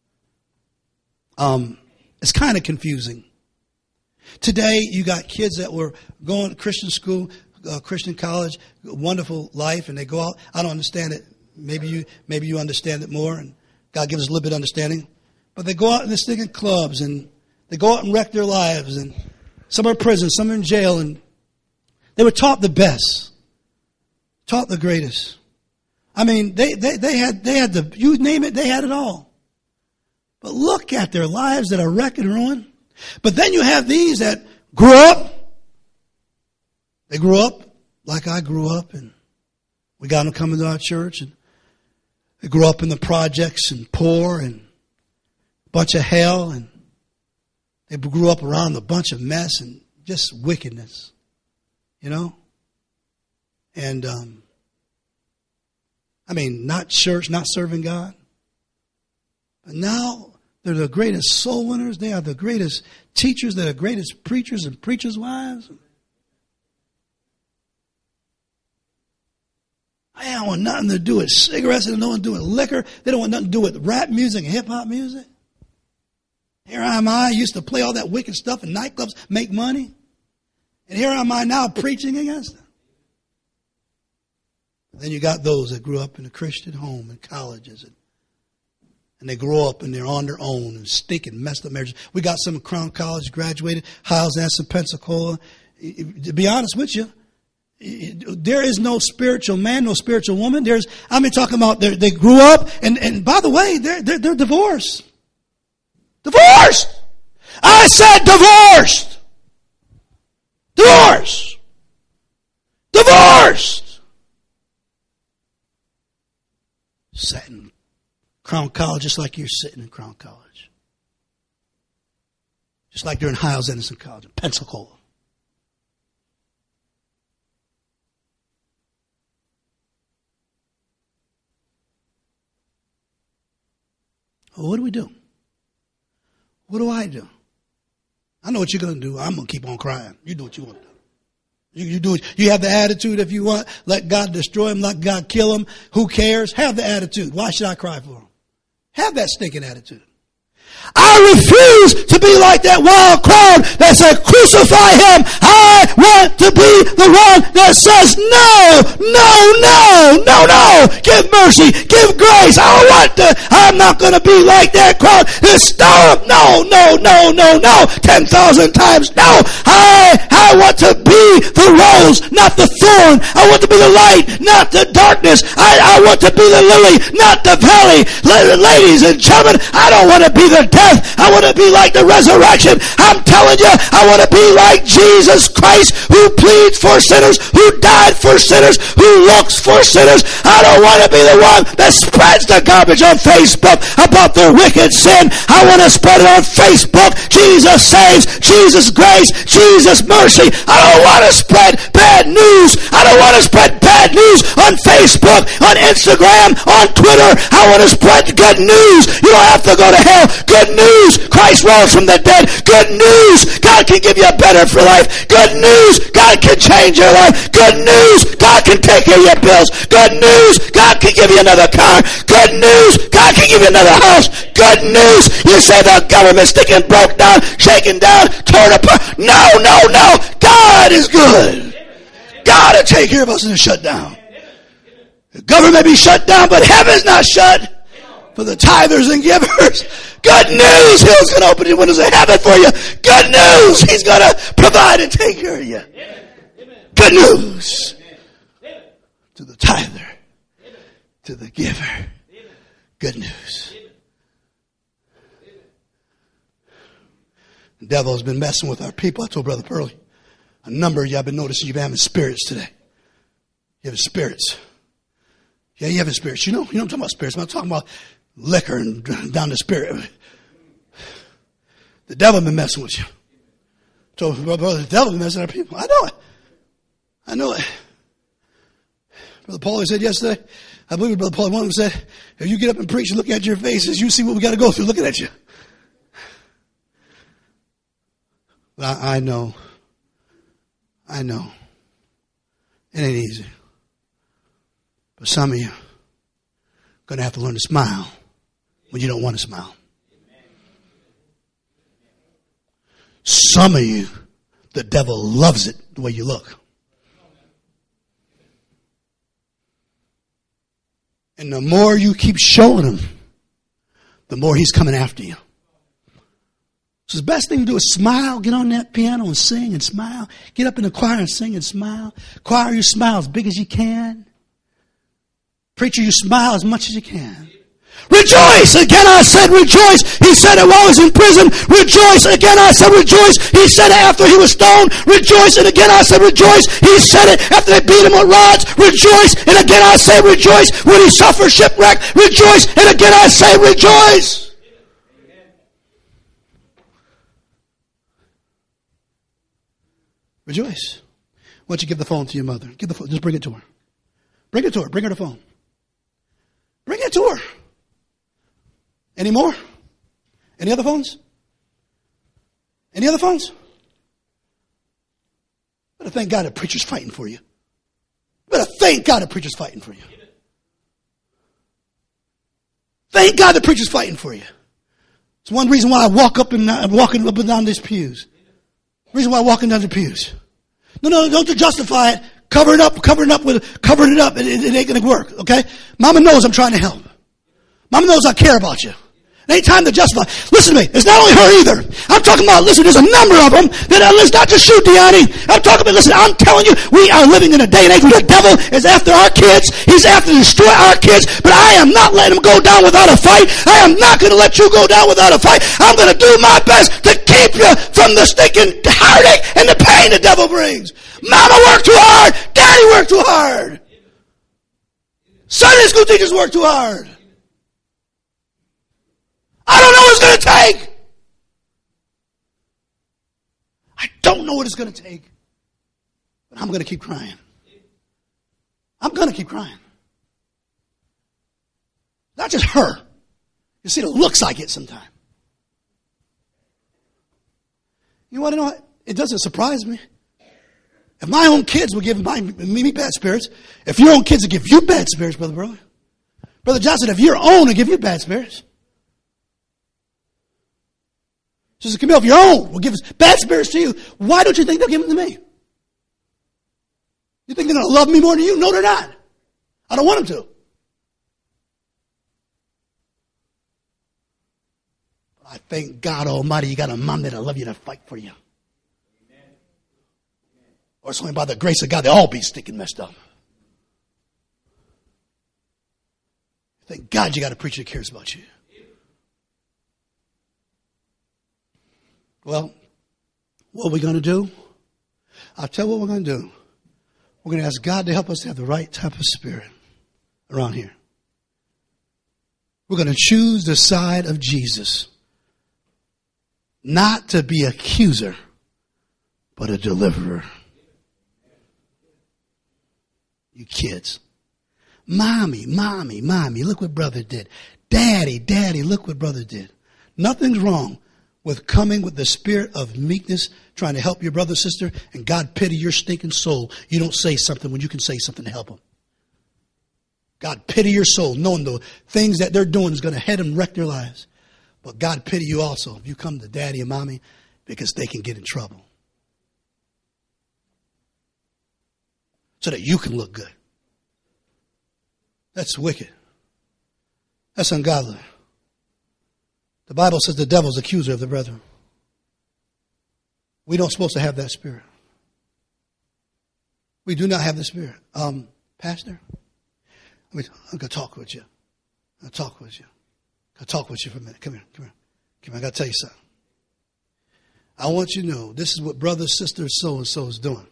Speaker 2: It's kind of confusing. Today, you got kids that were going to Christian school, Christian college, wonderful life, and they go out. I don't understand it. Maybe you understand it more, and God gives us a little bit of understanding. But they go out in the stinking clubs, and they go out and wreck their lives, and some are in prison, some are in jail, and they were taught the best, taught the greatest. I mean, they had the, you name it, they had it all. But look at their lives that are wrecked and ruined. But then you have these that grew up. They grew up like I grew up, and we got them coming to our church, and they grew up in the projects and poor and a bunch of hell, and they grew up around a bunch of mess and just wickedness, you know? And, not church, not serving God. But now they're the greatest soul winners. They are the greatest teachers. They're the greatest preachers and preachers' wives. I don't want nothing to do with cigarettes. They don't want to do with liquor. They don't want nothing to do with rap music and hip-hop music. Here am I, used to play all that wicked stuff in nightclubs, make money. And here am I now preaching against it. Then you got those that grew up in a Christian home and colleges. And they grow up and they're on their own and stinking, messed up marriages. We got some Crown College graduated, Hiles Anson, Pensacola. To be honest with you, there is no spiritual man, no spiritual woman. Talking about they grew up and by the way, they're divorced. Divorced! I said divorced! Divorced! Divorced! Sat in Crown College just like you're sitting in Crown College. Just like they're in Hiles Anderson College in Pensacola. Well, what do we do? What do I do? I know what you're going to do. I'm going to keep on crying. You do what you want to do. You do it. You have the attitude if you want. Let God destroy him. Let God kill him. Who cares? Have the attitude. Why should I cry for him? Have that stinking attitude. I refuse to be like that wild crowd that said, crucify him. I want to to be the one that says, no, no, no, no, no. Give mercy, give grace. I'm not going to be like that crowd. Stop. No, no, no, no, no. 10,000 times no. I want to be the rose, not the thorn. I want to be the light, not the darkness. I want to be the lily, not the valley. Ladies and gentlemen, I don't want to be the death. I want to be like the resurrection. I'm telling you, I want to be like Jesus Christ, who pleads for sinners, who died for sinners, who looks for sinners. I don't want to be the one that spreads the garbage on Facebook about their wicked sin. I want to spread it on Facebook. Jesus saves, Jesus grace, Jesus mercy. I don't want to spread bad news. I don't want to spread bad news on Facebook, on Instagram, on Twitter. I want to spread good news. You don't have to go to hell. Good news. Christ rose from the dead. Good news. God can give you a better for life. Good news. God can change your life. Good news. God can take care of your bills. Good news. God can give you another car. Good news. God can give you another house. Good news. You say the government's sticking broke down, shaken down, torn apart. No, no, no. God is good. God will take care of us in the shutdown. The government may be shut down, but heaven's not shut for the tithers and givers. Good news. He's going to open the windows of heaven for you. Good news. He's going to provide and take care of you. Good news. To the tither. To the giver. Good news. The devil has been messing with our people. I told Brother Pearlie, a number of you, I've been noticing you've been having spirits today. You have spirits. Yeah, you have spirits. You know I'm talking about spirits. I'm not talking about liquor and down the spirit. The devil has been messing with you. So, brother, the devil has been messing with our people. I know it. I know it. Brother Paulie said yesterday, I believe Brother Paulie, one of them said, if you get up and preach and look at your faces, you see what we got to go through looking at you. I know. It ain't easy. But some of you are going to have to learn to smile when you don't want to smile. Some of you, the devil loves it the way you look. And the more you keep showing him, the more he's coming after you. So the best thing to do is smile, get on that piano and sing and smile. Get up in the choir and sing and smile. Choir, you smile as big as you can. Preacher, you smile as much as you can. Rejoice! Again I said rejoice. He said it while I was in prison. Rejoice! Again I said rejoice. He said it after he was stoned. Rejoice! And again I said rejoice. He said it after they beat him with rods. Rejoice! And again I say rejoice. When he suffered shipwreck. Rejoice! And again I say rejoice. Rejoice. Why don't you give the phone to your mother? Give the phone. Just bring it to her. Bring it to her. Bring her the phone. Bring it to her. Any more? Any other phones? Any other phones? Better thank God the preacher's fighting for you. Better thank God the preacher's fighting for you. Thank God the preacher's fighting for you. It's one reason why I'm walking up and down these pews. Reason why I'm walking down the pews. No, don't justify it. Cover it up. It ain't going to work, okay? Mama knows I'm trying to help. Mama knows I care about you. It ain't time to justify. Listen to me. It's not only her either. I'm talking about, listen, there's a number of them that it's not just you, Deani. I'm talking about, listen, I'm telling you, we are living in a day and age where the devil is after our kids. He's after to destroy our kids, but I am not letting him go down without a fight. I am not going to let you go down without a fight. I'm going to do my best to keep you from the stinking heartache and the pain the devil brings. Mama worked too hard. Daddy worked too hard. Sunday school teachers worked too hard. I don't know what it's going to take. I don't know what it's going to take. But I'm going to keep crying. I'm going to keep crying. Not just her. You see the looks I get sometimes. You want to know what? It doesn't surprise me. If my own kids would give me bad spirits, if your own kids would give you bad spirits, Brother Burley. Brother Johnson, if your own would give you bad spirits. Sister Camille, if your own will give us bad spirits to you, why don't you think they'll give them to me? You think they're going to love me more than you? No, they're not. I don't want them to. But I thank God Almighty you got a mom that'll love you to fight for you. Or it's only by the grace of God they all be stinking messed up. Thank God you got a preacher that cares about you. Well, what are we going to do? I'll tell you what we're going to do. We're going to ask God to help us to have the right type of spirit around here. We're going to choose the side of Jesus. Not to be accuser, but a deliverer. You kids. Mommy, look what brother did. Daddy, look what brother did. Nothing's wrong with coming with the spirit of meekness, trying to help your brother, sister, and God pity your stinking soul. You don't say something when you can say something to help them. God pity your soul, knowing the things that they're doing is going to head and wreck their lives. But God pity you also if you come to daddy and mommy because they can get in trouble. So that you can look good. That's wicked. That's ungodly. The Bible says the devil's the accuser of the brethren. We don't supposed to have that spirit. We do not have the spirit. Pastor, I'm going to talk with you. I'll talk with you for a minute. Come here. I got to tell you something. I want you to know this is what brother, sister, so-and-so is doing.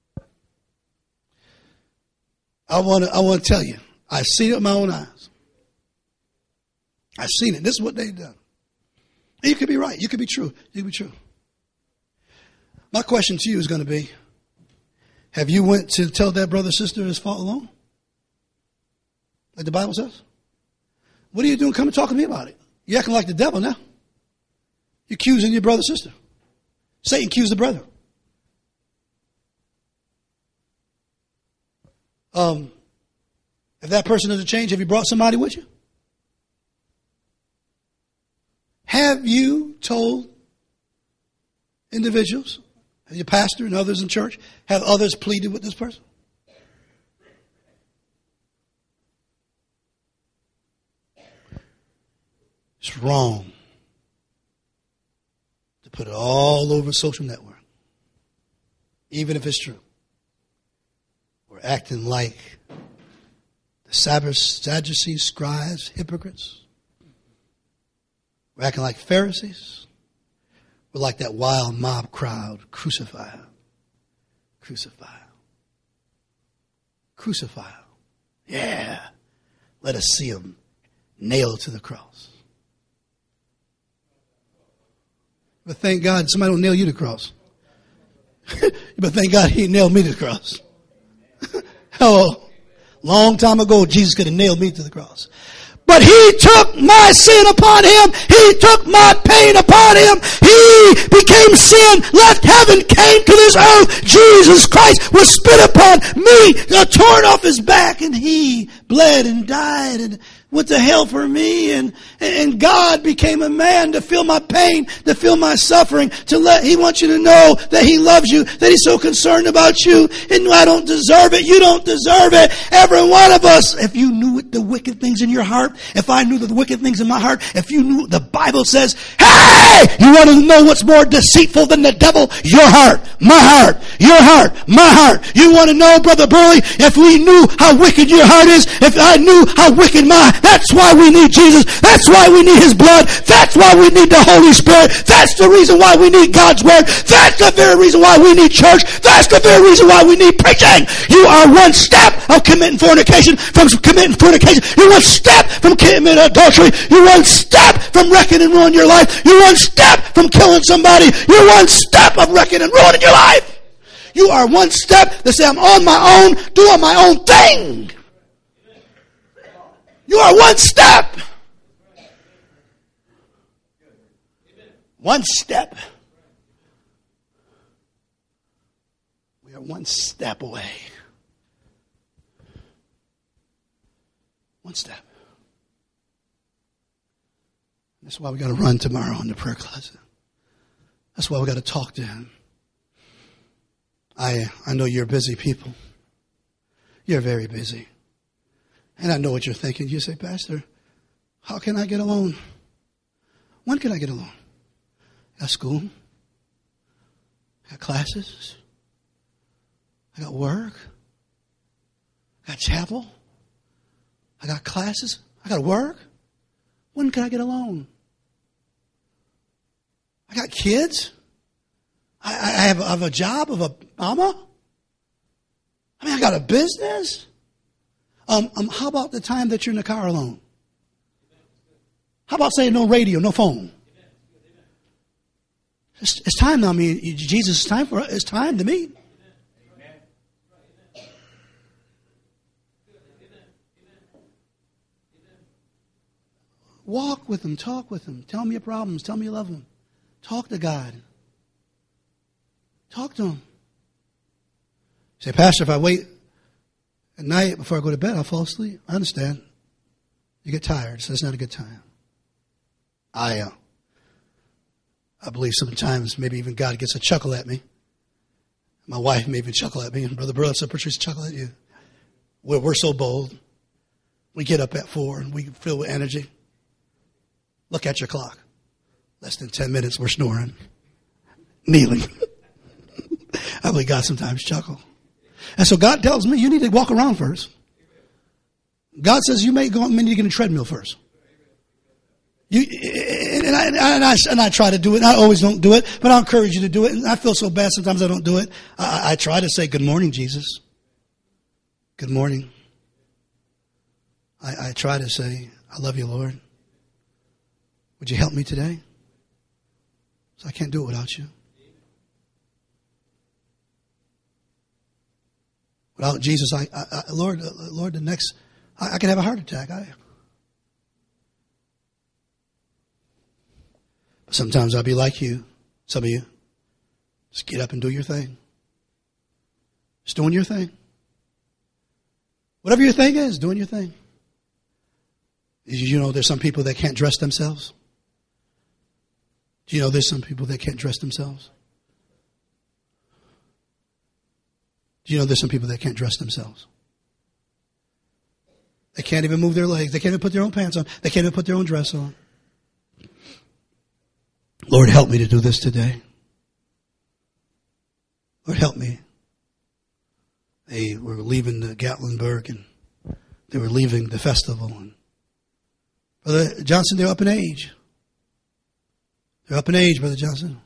Speaker 2: I want to tell you. I've seen it with my own eyes. I've seen it. This is what they've done. And you could be right. You could be true. You could be true. My question to you is going to be, have you went to tell that brother, sister his fault alone? Like the Bible says? What are you doing? Come and talk to me about it. You're acting like the devil now. You're accusing your brother, sister. Satan accused the brother. If that person doesn't change, have you brought somebody with you? Have you told individuals, your pastor and others in church, have others pleaded with this person? It's wrong to put it all over social network, even if it's true. We're acting like the Sadducees, scribes, hypocrites. We're acting like Pharisees. We're like that wild mob crowd. Crucify him. Crucify him. Crucify him. Yeah. Let us see him nailed to the cross. But thank God somebody don't nail you to the cross. But thank God he nailed me to the cross. Oh, long time ago, Jesus could have nailed me to the cross. But he took my sin upon him. He took my pain upon him. He became sin, left heaven, came to this earth. Jesus Christ was spit upon me, torn off his back, and he bled and died and went to hell for me, and God became a man to feel my pain, to feel my suffering, he wants you to know that he loves you, that he's so concerned about you, and I don't deserve it, you don't deserve it, every one of us. If you knew the wicked things in your heart, if I knew the wicked things in my heart, if you knew, the Bible says, hey, you want to know what's more deceitful than the devil? Your heart, my heart, your heart, my heart. You want to know, Brother Burley, if we knew how wicked your heart is, if I knew how wicked my, that's why we need Jesus. That's why we need his blood. That's why we need the Holy Spirit. That's the reason why we need God's word. That's the very reason why we need church. That's the very reason why we need preaching. You are one step of committing fornication, from committing fornication. You're one step from committing adultery. You're one step from wrecking and ruining your life. You're one step from killing somebody. You're one step of wrecking and ruining your life. You are one step to say, I'm on my own, doing my own thing. You are one step. One step. We are one step away. One step. That's why we got to run tomorrow in the prayer closet. That's why we got to talk to him. I know you're busy people. You're very busy. And I know what you're thinking. You say, Pastor, how can I get alone? When can I get alone? I got school. I got classes. I got work. I got chapel. I got classes. I got work. When can I get alone? I got kids. I have a job of a mama. I mean, I got a business. How about the time that you're in the car alone? How about saying no radio, no phone? It's time now. I mean, Jesus, it's time to meet. Walk with him, talk with him. Tell him your problems. Tell him you love him. Talk to God. Talk to him. Say, Pastor, if I wait at night before I go to bed, I'll fall asleep. I understand. You get tired, so it's not a good time. I believe sometimes maybe even God gets a chuckle at me. My wife may even chuckle at me, and Brother Burley said, Patrice, chuckle at you. We're so bold. We get up at 4 and we fill with energy. Look at your clock. Less than 10 minutes, we're snoring, kneeling. I believe God sometimes chuckle. And so God tells me, you need to walk around first. God says you may need to get in a treadmill first. And I try to do it. I always don't do it, but I encourage you to do it. And I feel so bad sometimes I don't do it. I try to say, good morning, Jesus. Good morning. I try to say, I love you, Lord. Would you help me today? So I can't do it without you. Without Jesus, Lord, the next, I could have a heart attack. Sometimes I'll be like you, some of you. Just get up and do your thing. Just doing your thing. Whatever your thing is, doing your thing. You know there's some people that can't dress themselves? Do you know there's some people that can't dress themselves? Do you know there's some people that can't dress themselves? They can't even move their legs. They can't even put their own pants on. They can't even put their own dress on. Lord, help me to do this today. Lord, help me. They were leaving the Gatlinburg and they were leaving the festival. And Brother Johnson, they're up in age. They're up in age, Brother Johnson.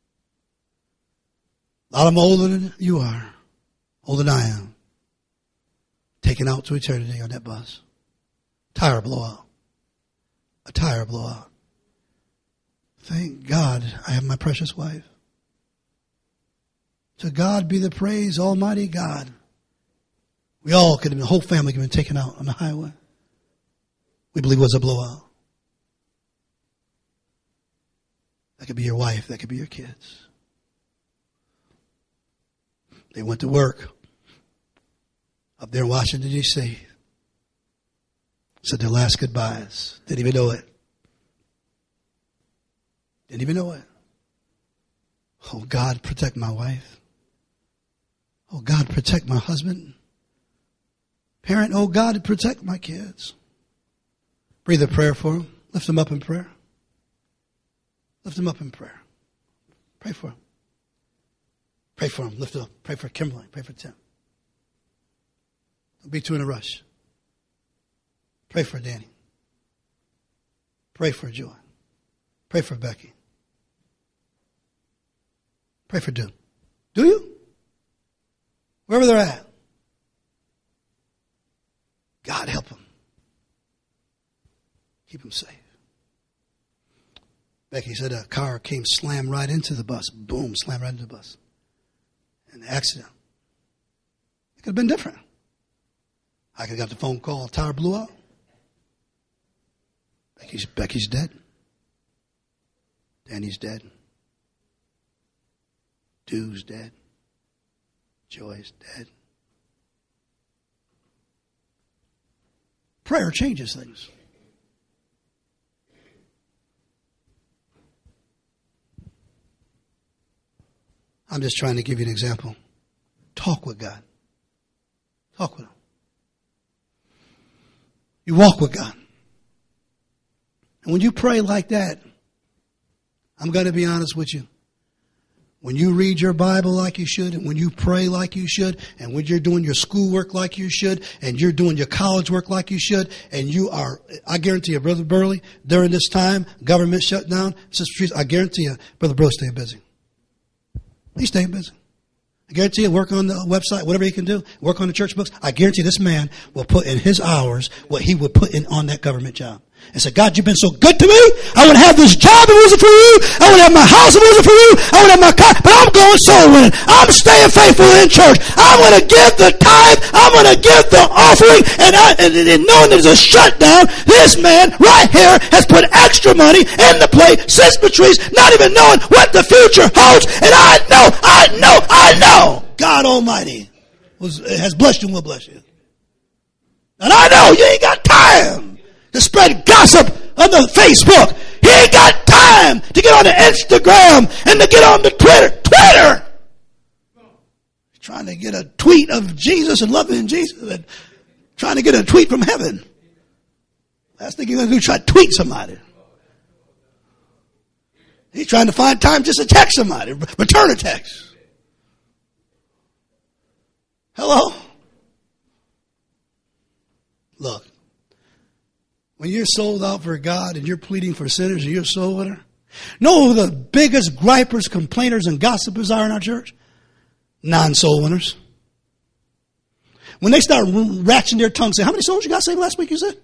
Speaker 2: A lot of them older than you are. Older than I am. Taken out to eternity on that bus. Tire blowout. A tire blowout. Thank God I have my precious wife. To God be the praise, Almighty God. We all could have been, the whole family could have been taken out on the highway. We believe it was a blowout. That could be your wife. That could be your kids. They went to work up there in Washington, D.C. Said their last goodbyes. Didn't even know it. Didn't even know it. Oh, God, protect my wife. Oh, God, protect my husband. Parent, oh, God, protect my kids. Breathe a prayer for them. Lift them up in prayer. Lift them up in prayer. Pray for them. Pray for them. Lift them up. Pray for Kimberly. Pray for Tim. Don't be too in a rush. Pray for Danny. Pray for Joy. Pray for Becky. Pray for Duke. Do you? Wherever they're at. God help them. Keep them safe. Becky said a car came slammed right into the bus. Boom, slammed right into the bus. And the accident. It could have been different. I could have got the phone call, tire blew out. Becky's dead. Danny's dead. Dude's dead. Joy's dead. Prayer changes things. I'm just trying to give you an example. Talk with God. Talk with Him. You walk with God. And when you pray like that, I'm going to be honest with you. When you read your Bible like you should, and when you pray like you should, and when you're doing your schoolwork like you should, and you're doing your college work like you should, and you are, I guarantee you, Brother Burley, during this time, government shutdown, Sister Teresa, I guarantee you, Brother Burley staying busy. He's staying busy. I guarantee you, work on the website, whatever he can do, work on the church books. I guarantee this man will put in his hours what he would put in on that government job. And say, God, you've been so good to me. I would have this job if it wasn't for you. I would have my house if it wasn't for you. I would have my car. But I'm going soul winning. I'm staying faithful in church. I'm going to give the tithe. I'm going to give the offering. And knowing there's a shutdown, this man right here has put extra money in the plate since Patrice, not even knowing what the future holds. And I know God Almighty has blessed you and will bless you. And I know you ain't got time to spread gossip on the Facebook. He ain't got time to get on the Instagram and to get on the Twitter. Trying to get a tweet of Jesus and loving Jesus and trying to get a tweet from heaven. Last thing he's going to do is try to tweet somebody. He's trying to find time just to text somebody, return a text. Hello? Look. When you're sold out for God and you're pleading for sinners and you're a soul winner, know who the biggest gripers, complainers, and gossipers are in our church? Non-soul winners. When they start ratcheting their tongue, say, how many souls you got saved last week, you said?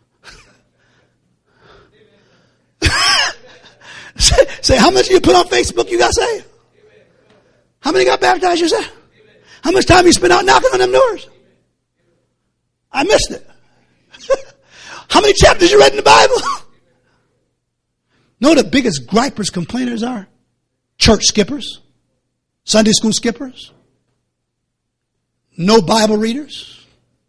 Speaker 2: say, how much you put on Facebook you got saved? How many got baptized, you said? How much time you spent out knocking on them doors? I missed it. How many chapters you read in the Bible? Know what the biggest gripers, complainers are? Church skippers. Sunday school skippers. No Bible readers.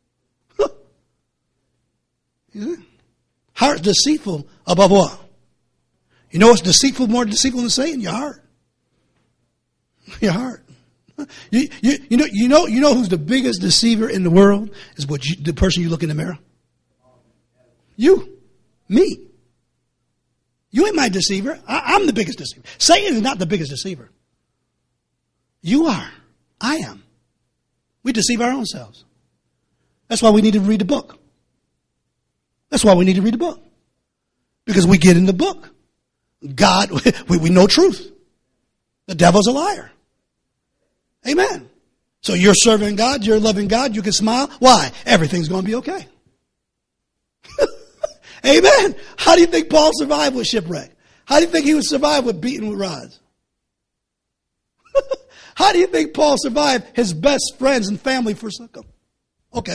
Speaker 2: Heart deceitful above what? You know what's deceitful, more deceitful than Satan? Your heart. Your heart. You know who's the biggest deceiver in the world? Is the person you look in the mirror. You. Me. You ain't my deceiver. I'm the biggest deceiver. Satan is not the biggest deceiver. You are. I am. We deceive our own selves. That's why we need to read the book. That's why we need to read the book. Because we get in the book. God, we know truth. The devil's a liar. Amen. So you're serving God, you're loving God, you can smile. Why? Everything's going to be okay. Amen. How do you think Paul survived with shipwreck? How do you think he would survive with beaten with rods? How do you think Paul survived his best friends and family forsook him? Okay.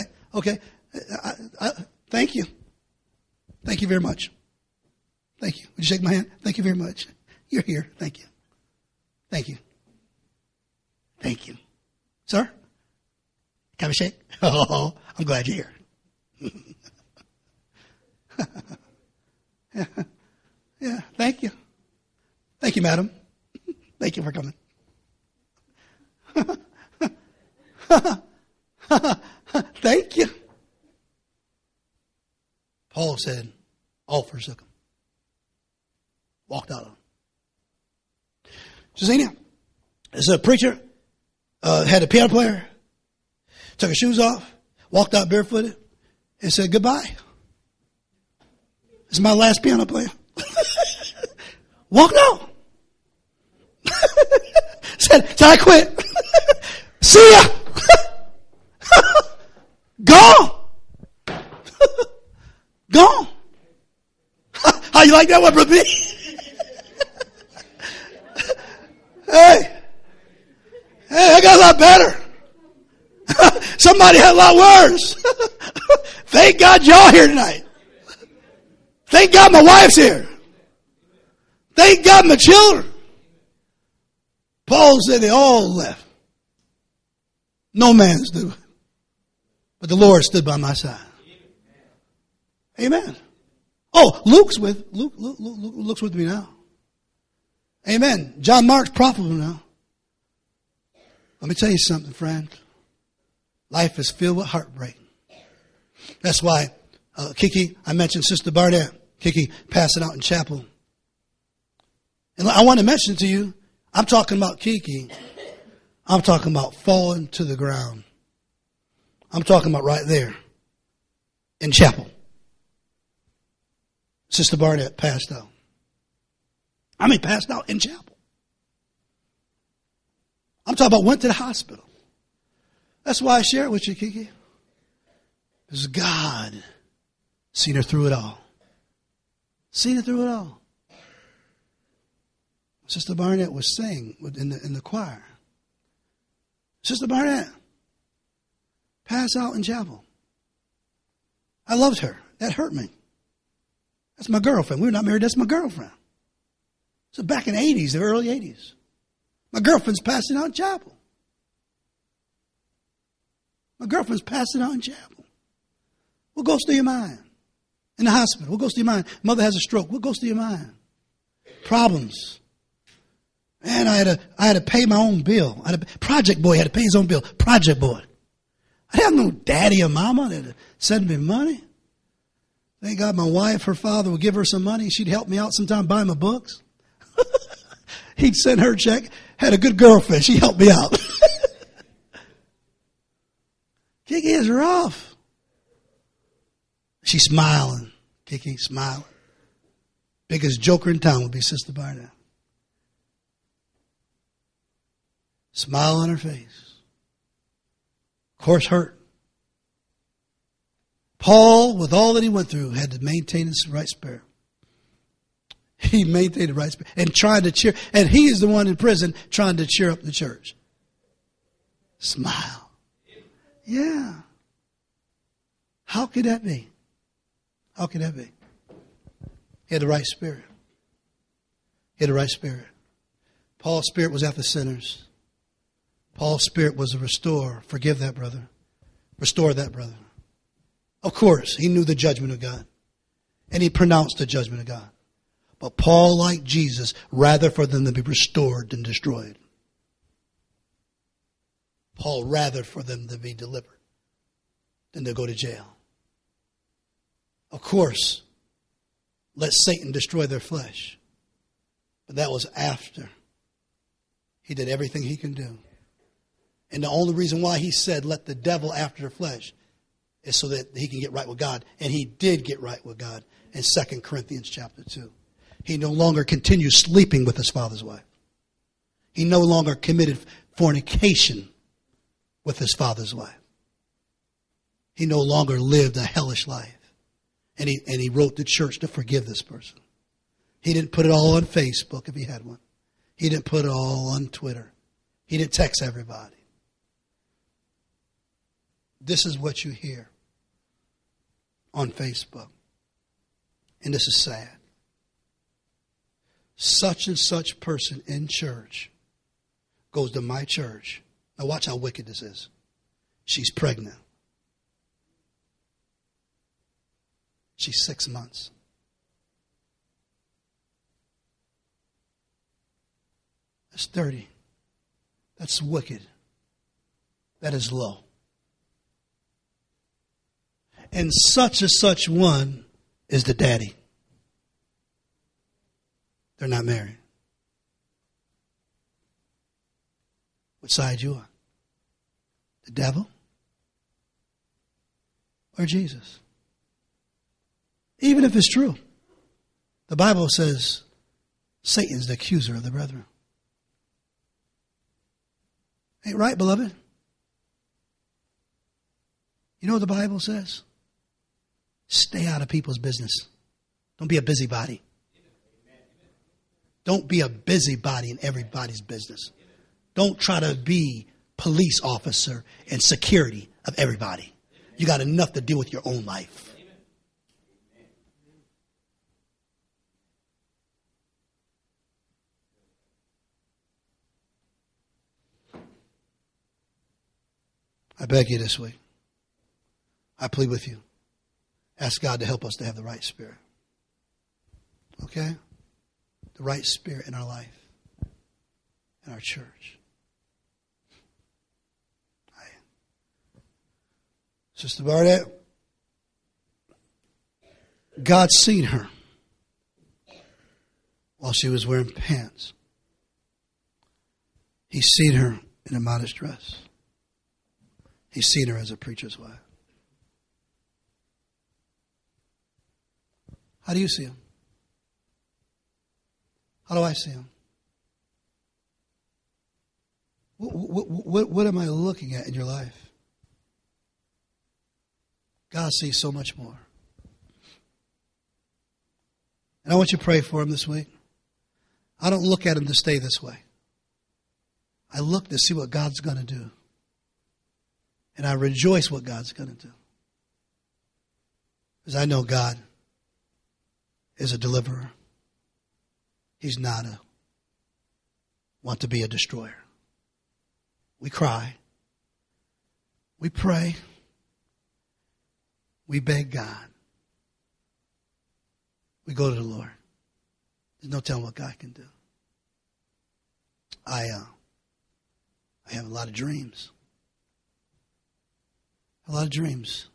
Speaker 2: Thank you. Thank you very much. Thank you. Would you shake my hand? Thank you very much. You're here. Thank you. Thank you. Thank you. Sir? Can I shake? Oh, I'm glad you're here. Yeah, thank you. Thank you, madam. Thank you for coming. Thank you. Paul said, all forsook him. Walked out on him. Josenia, as a preacher, had a piano player, took his shoes off, walked out barefooted, and said goodbye. This is my last piano player. Walked out. said I quit. See ya. Gone. Gone. How you like that one, Brother B? Hey, I got a lot better. Somebody had a lot worse. Thank God y'all here tonight. Thank God my wife's here. Thank God my children. Paul said they all left. No man stood, but the Lord stood by my side. Amen. Oh, Luke's with me now. Amen. John Mark's profitable now. Let me tell you something, friend. Life is filled with heartbreak. That's why Kiki, I mentioned Sister Barnett. Kiki passing out in chapel. And I want to mention to you, I'm talking about Kiki. I'm talking about falling to the ground. I'm talking about right there in chapel. Sister Barnett passed out. Passed out in chapel. I'm talking about went to the hospital. That's why I share it with you, Kiki. Because God seen her through it all. Seen her through it all. Sister Barnett was saying in the choir. Sister Barnett passed out in chapel. I loved her. That hurt me. That's my girlfriend. We were not married. That's my girlfriend. So back in the 80s, the early 80s. My girlfriend's passing out in chapel. My girlfriend's passing out in chapel. What goes through your mind? In the hospital, what goes through your mind? Mother has a stroke. What goes through your mind? Problems. Man, I had to pay my own bill. Project boy had to pay his own bill. Project boy. I didn't have no daddy or mama that sent me money. Thank God my wife, her father would give her some money. She'd help me out sometime buy my books. He'd send her a check. Had a good girlfriend. She helped me out. Kiki is rough. She's smiling. Kiki smiling. Biggest joker in town would be Sister Barnett. Smile on her face. Of course, hurt. Paul, with all that he went through, had to maintain his right spirit. He maintained the right spirit and tried to cheer. And he is the one in prison trying to cheer up the church. Smile. Yeah. How could that be? How could that be? He had the right spirit. He had the right spirit. Paul's spirit was after sinners. Paul's spirit was a restorer. Forgive that brother. Restore that brother. Of course, he knew the judgment of God. And he pronounced the judgment of God. But Paul, like Jesus, rather for them to be restored than destroyed. Paul rather for them to be delivered than to go to jail. Of course, let Satan destroy their flesh. But that was after he did everything he can do. And the only reason why he said, let the devil after the flesh, is so that he can get right with God. And he did get right with God in 2 Corinthians chapter 2. He no longer continued sleeping with his father's wife. He no longer committed fornication with his father's wife. He no longer lived a hellish life. And he wrote the church to forgive this person. He didn't put it all on Facebook if he had one. He didn't put it all on Twitter. He didn't text everybody. This is what you hear on Facebook. And this is sad. Such and such person in church goes to my church. Now watch how wicked this is. She's pregnant. She's 6 months. That's 30. That's wicked. That is low. And such one is the daddy. They're not married. What side you on? The devil or Jesus? Even if it's true. The Bible says Satan's the accuser of the brethren. Ain't right, beloved? You know what the Bible says? Stay out of people's business. Don't be a busybody. Don't be a busybody in everybody's business. Don't try to be police officer and security of everybody. You got enough to deal with your own life. I beg you this week. I plead with you. Ask God to help us to have the right spirit. Okay? The right spirit in our life, in our church. Sister Barnett, God seen her while she was wearing pants. He's seen her in a modest dress. He's seen her as a preacher's wife. How do you see him? How do I see him? What am I looking at in your life? God sees so much more. And I want you to pray for him this week. I don't look at him to stay this way. I look to see what God's going to do. And I rejoice what God's going to do. Because I know God is a deliverer. He's not want to be a destroyer. We cry. We pray. We beg God. We go to the Lord. There's no telling what God can do. I have a lot of dreams. A lot of dreams.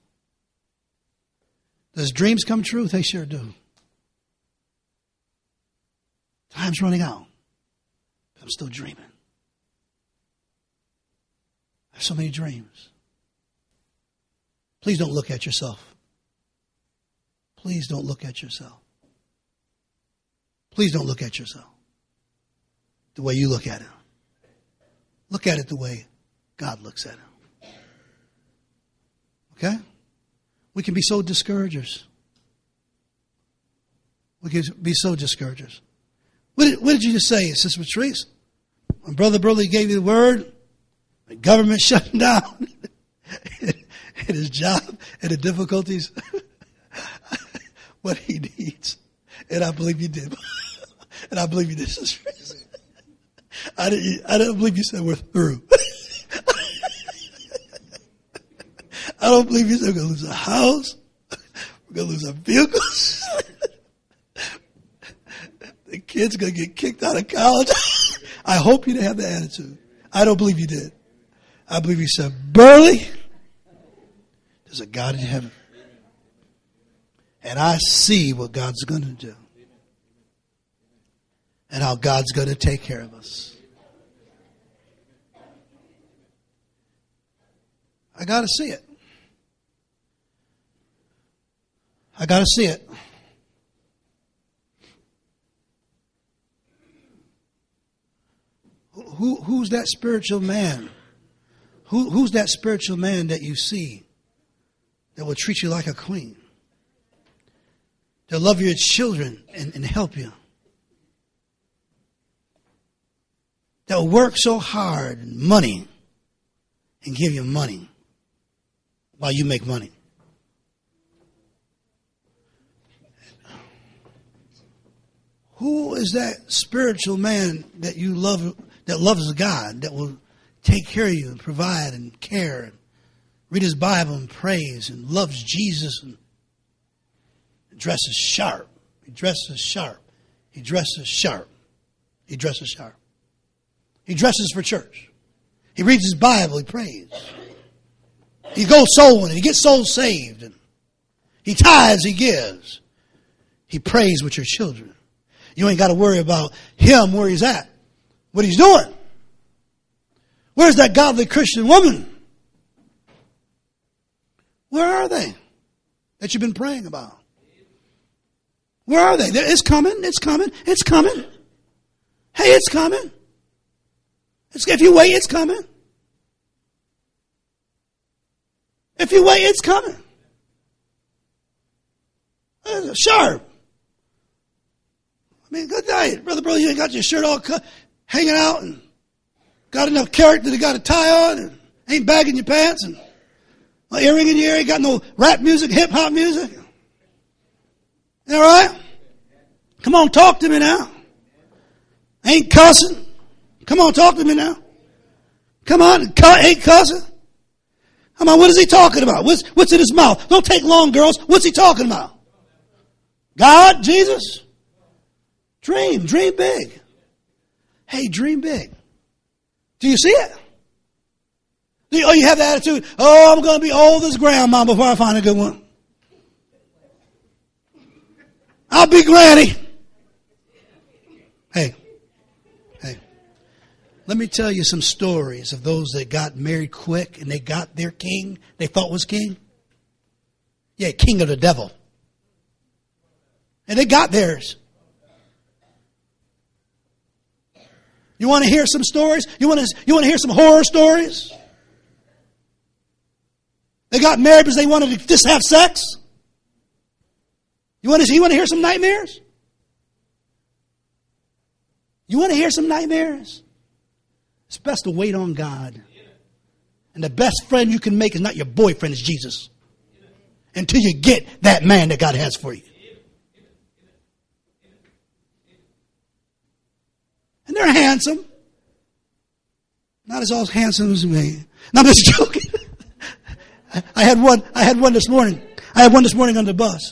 Speaker 2: Does dreams come true? They sure do. Time's running out. But I'm still dreaming. I have so many dreams. Please don't look at yourself. Please don't look at yourself. Please don't look at yourself the way you look at it. Look at it the way God looks at it. Okay? We can be so discouragers. We can be so discouragers. What did you just say, Sister Patrice? When Brother Burley gave you the word, the government shutting down, and his job, and the difficulties, what he needs. And I believe you did. And I believe you did, Sister Patrice. I don't believe you said we're through. I don't believe you said we're going to lose a house. We're going to lose our vehicles. The kid's going to get kicked out of college. I hope you didn't have that attitude. I don't believe you did. I believe you said, Burley, there's a God in heaven. And I see what God's going to do. And how God's going to take care of us. I got to see it. I got to see it. Who's that spiritual man? Who's that spiritual man that you see that will treat you like a queen? They'll love your children and help you. They'll work so hard and money and give you money while you make money. Who is that spiritual man that you love, that loves God, that will take care of you and provide and care and read his Bible and prays and loves Jesus and dresses sharp. He dresses sharp. He dresses sharp. He dresses sharp. He dresses for church. He reads his Bible. He prays. He goes soul winning. He gets souls saved. And he tithes. He gives. He prays with your children. You ain't got to worry about him, where he's at, what he's doing. Where's that godly Christian woman? Where are they that you've been praying about? Where are they? It's coming. It's coming. It's coming. Hey, it's coming. If you wait, it's coming. If you wait, it's coming. Sharp. I mean, good night. Brother, you ain't got your shirt all cut, hanging out and got enough character to got a tie on and ain't bagging your pants and my earring in your ear, ain't got no rap music, hip hop music. All right? Come on, talk to me now. Ain't cussing. Come on, talk to me now. Come on, ain't cussing. Come on, what is he talking about? What's in his mouth? Don't take long, girls. What's he talking about? God, Jesus? Dream big. Hey, dream big. Do you see it? You have the attitude, I'm going to be old as grandma before I find a good one. I'll be granny. Hey. Let me tell you some stories of those that got married quick and they got their king they thought was king. Yeah, king of the devil. And they got theirs. You want to hear some stories? You want to hear some horror stories? They got married because they wanted to just have sex. You want to hear some nightmares? You want to hear some nightmares? It's best to wait on God. And the best friend you can make is not your boyfriend, it's Jesus. Until you get that man that God has for you. And they're handsome. Not as all handsome as me. No, I'm just joking. I had one this morning. I had one this morning on the bus.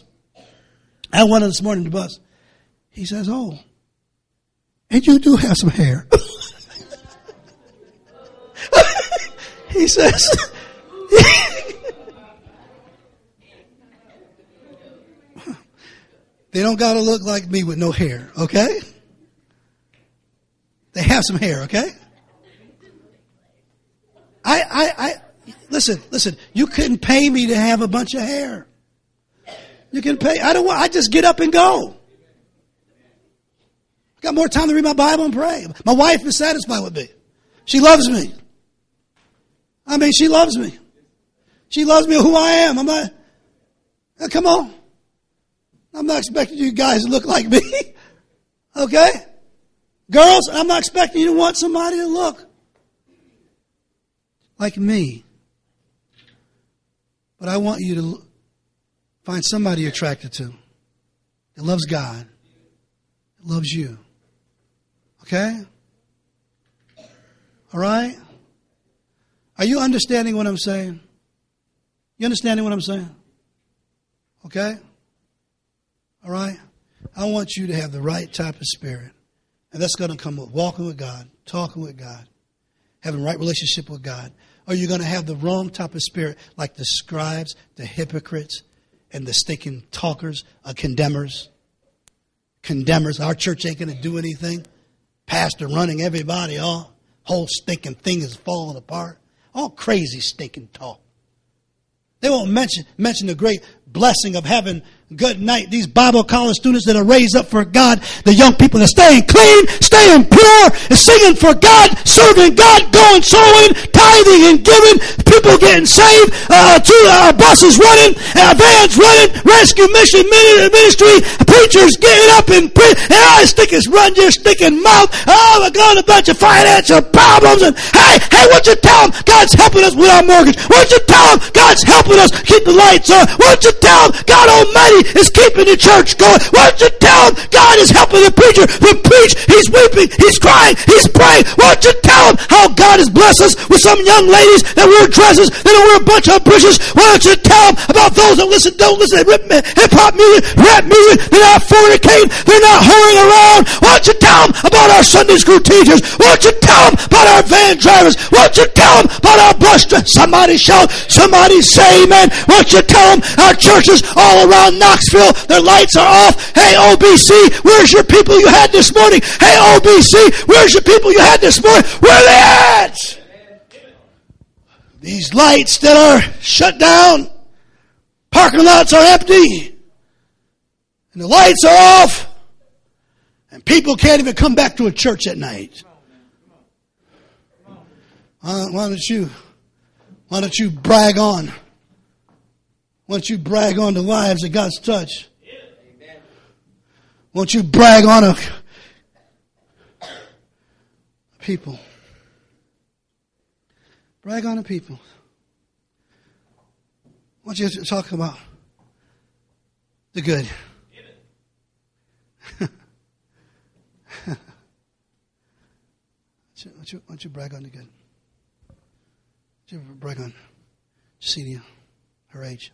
Speaker 2: He says, "Oh, and you do have some hair." He says, they don't got to look like me with no hair, okay? They have some hair, okay? Listen, you couldn't pay me to have a bunch of hair. You can pay, I just get up and go. I got more time to read my Bible and pray. My wife is satisfied with me. She loves me. She loves me. She loves me who I am. I'm not, come on. I'm not expecting you guys to look like me. Okay? Girls, I'm not expecting you to want somebody to look like me. But I want you to find somebody you're attracted to that loves God, that loves you. Okay? All right? Are you understanding what I'm saying? You understanding what I'm saying? Okay? All right? I want you to have the right type of spirit. And that's going to come with walking with God, talking with God, having a right relationship with God. Or you're going to have the wrong type of spirit like the scribes, the hypocrites, and the stinking talkers, condemners. Condemners. Our church ain't going to do anything. Pastor running everybody off. Whole stinking thing is falling apart. All crazy stinking talk. They won't mention the great blessing of having good night. These Bible college students that are raised up for God, the young people that staying clean, staying pure, and singing for God, serving God, going, sowing, tithing and giving, people getting saved, buses running, vans running, rescue mission ministry, preachers getting up and I stick his run your stinking mouth. Oh, we're going a bunch of financial problems. And hey, what'd you tell them? God's helping us with our mortgage. What'd you tell them? God's helping us keep the lights on. What'd you tell them? God Almighty is keeping the church going. What'd you tell him? God is helping the preacher to preach. He's weeping. He's crying. He's praying. What'd you tell him? How God has blessed us with some young ladies that wear dresses, that wear a bunch of bushes. Why don't you tell him about those that don't listen to hip-hop music, rap music? They're not fornicating. They're not whoring around. Why don't you tell them about our Sunday school teachers? Why don't you tell them about our van drivers? Why don't you tell them about our bus drivers? Somebody shout. Somebody say amen. Why don't you tell them our churches all around Knoxville, their lights are off. Hey, OBC, where's your people you had this morning? Hey, OBC, where's your people you had this morning? Where are they at? These lights that are shut down, parking lots are empty, and the lights are off, and people can't even come back to a church at night. Why don't you brag on? Why don't you brag on the lives that God's touched? Why don't you brag on a people? Brag on the people. Why don't you talk about the good? Why don't you brag on the good? Why don't you brag on Celia, her age?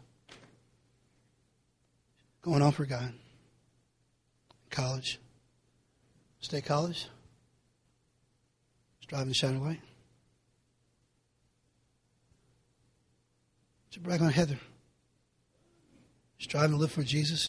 Speaker 2: Going on for God. College. State college. Striving to shine a light. To brag on Heather. Striving to live for Jesus.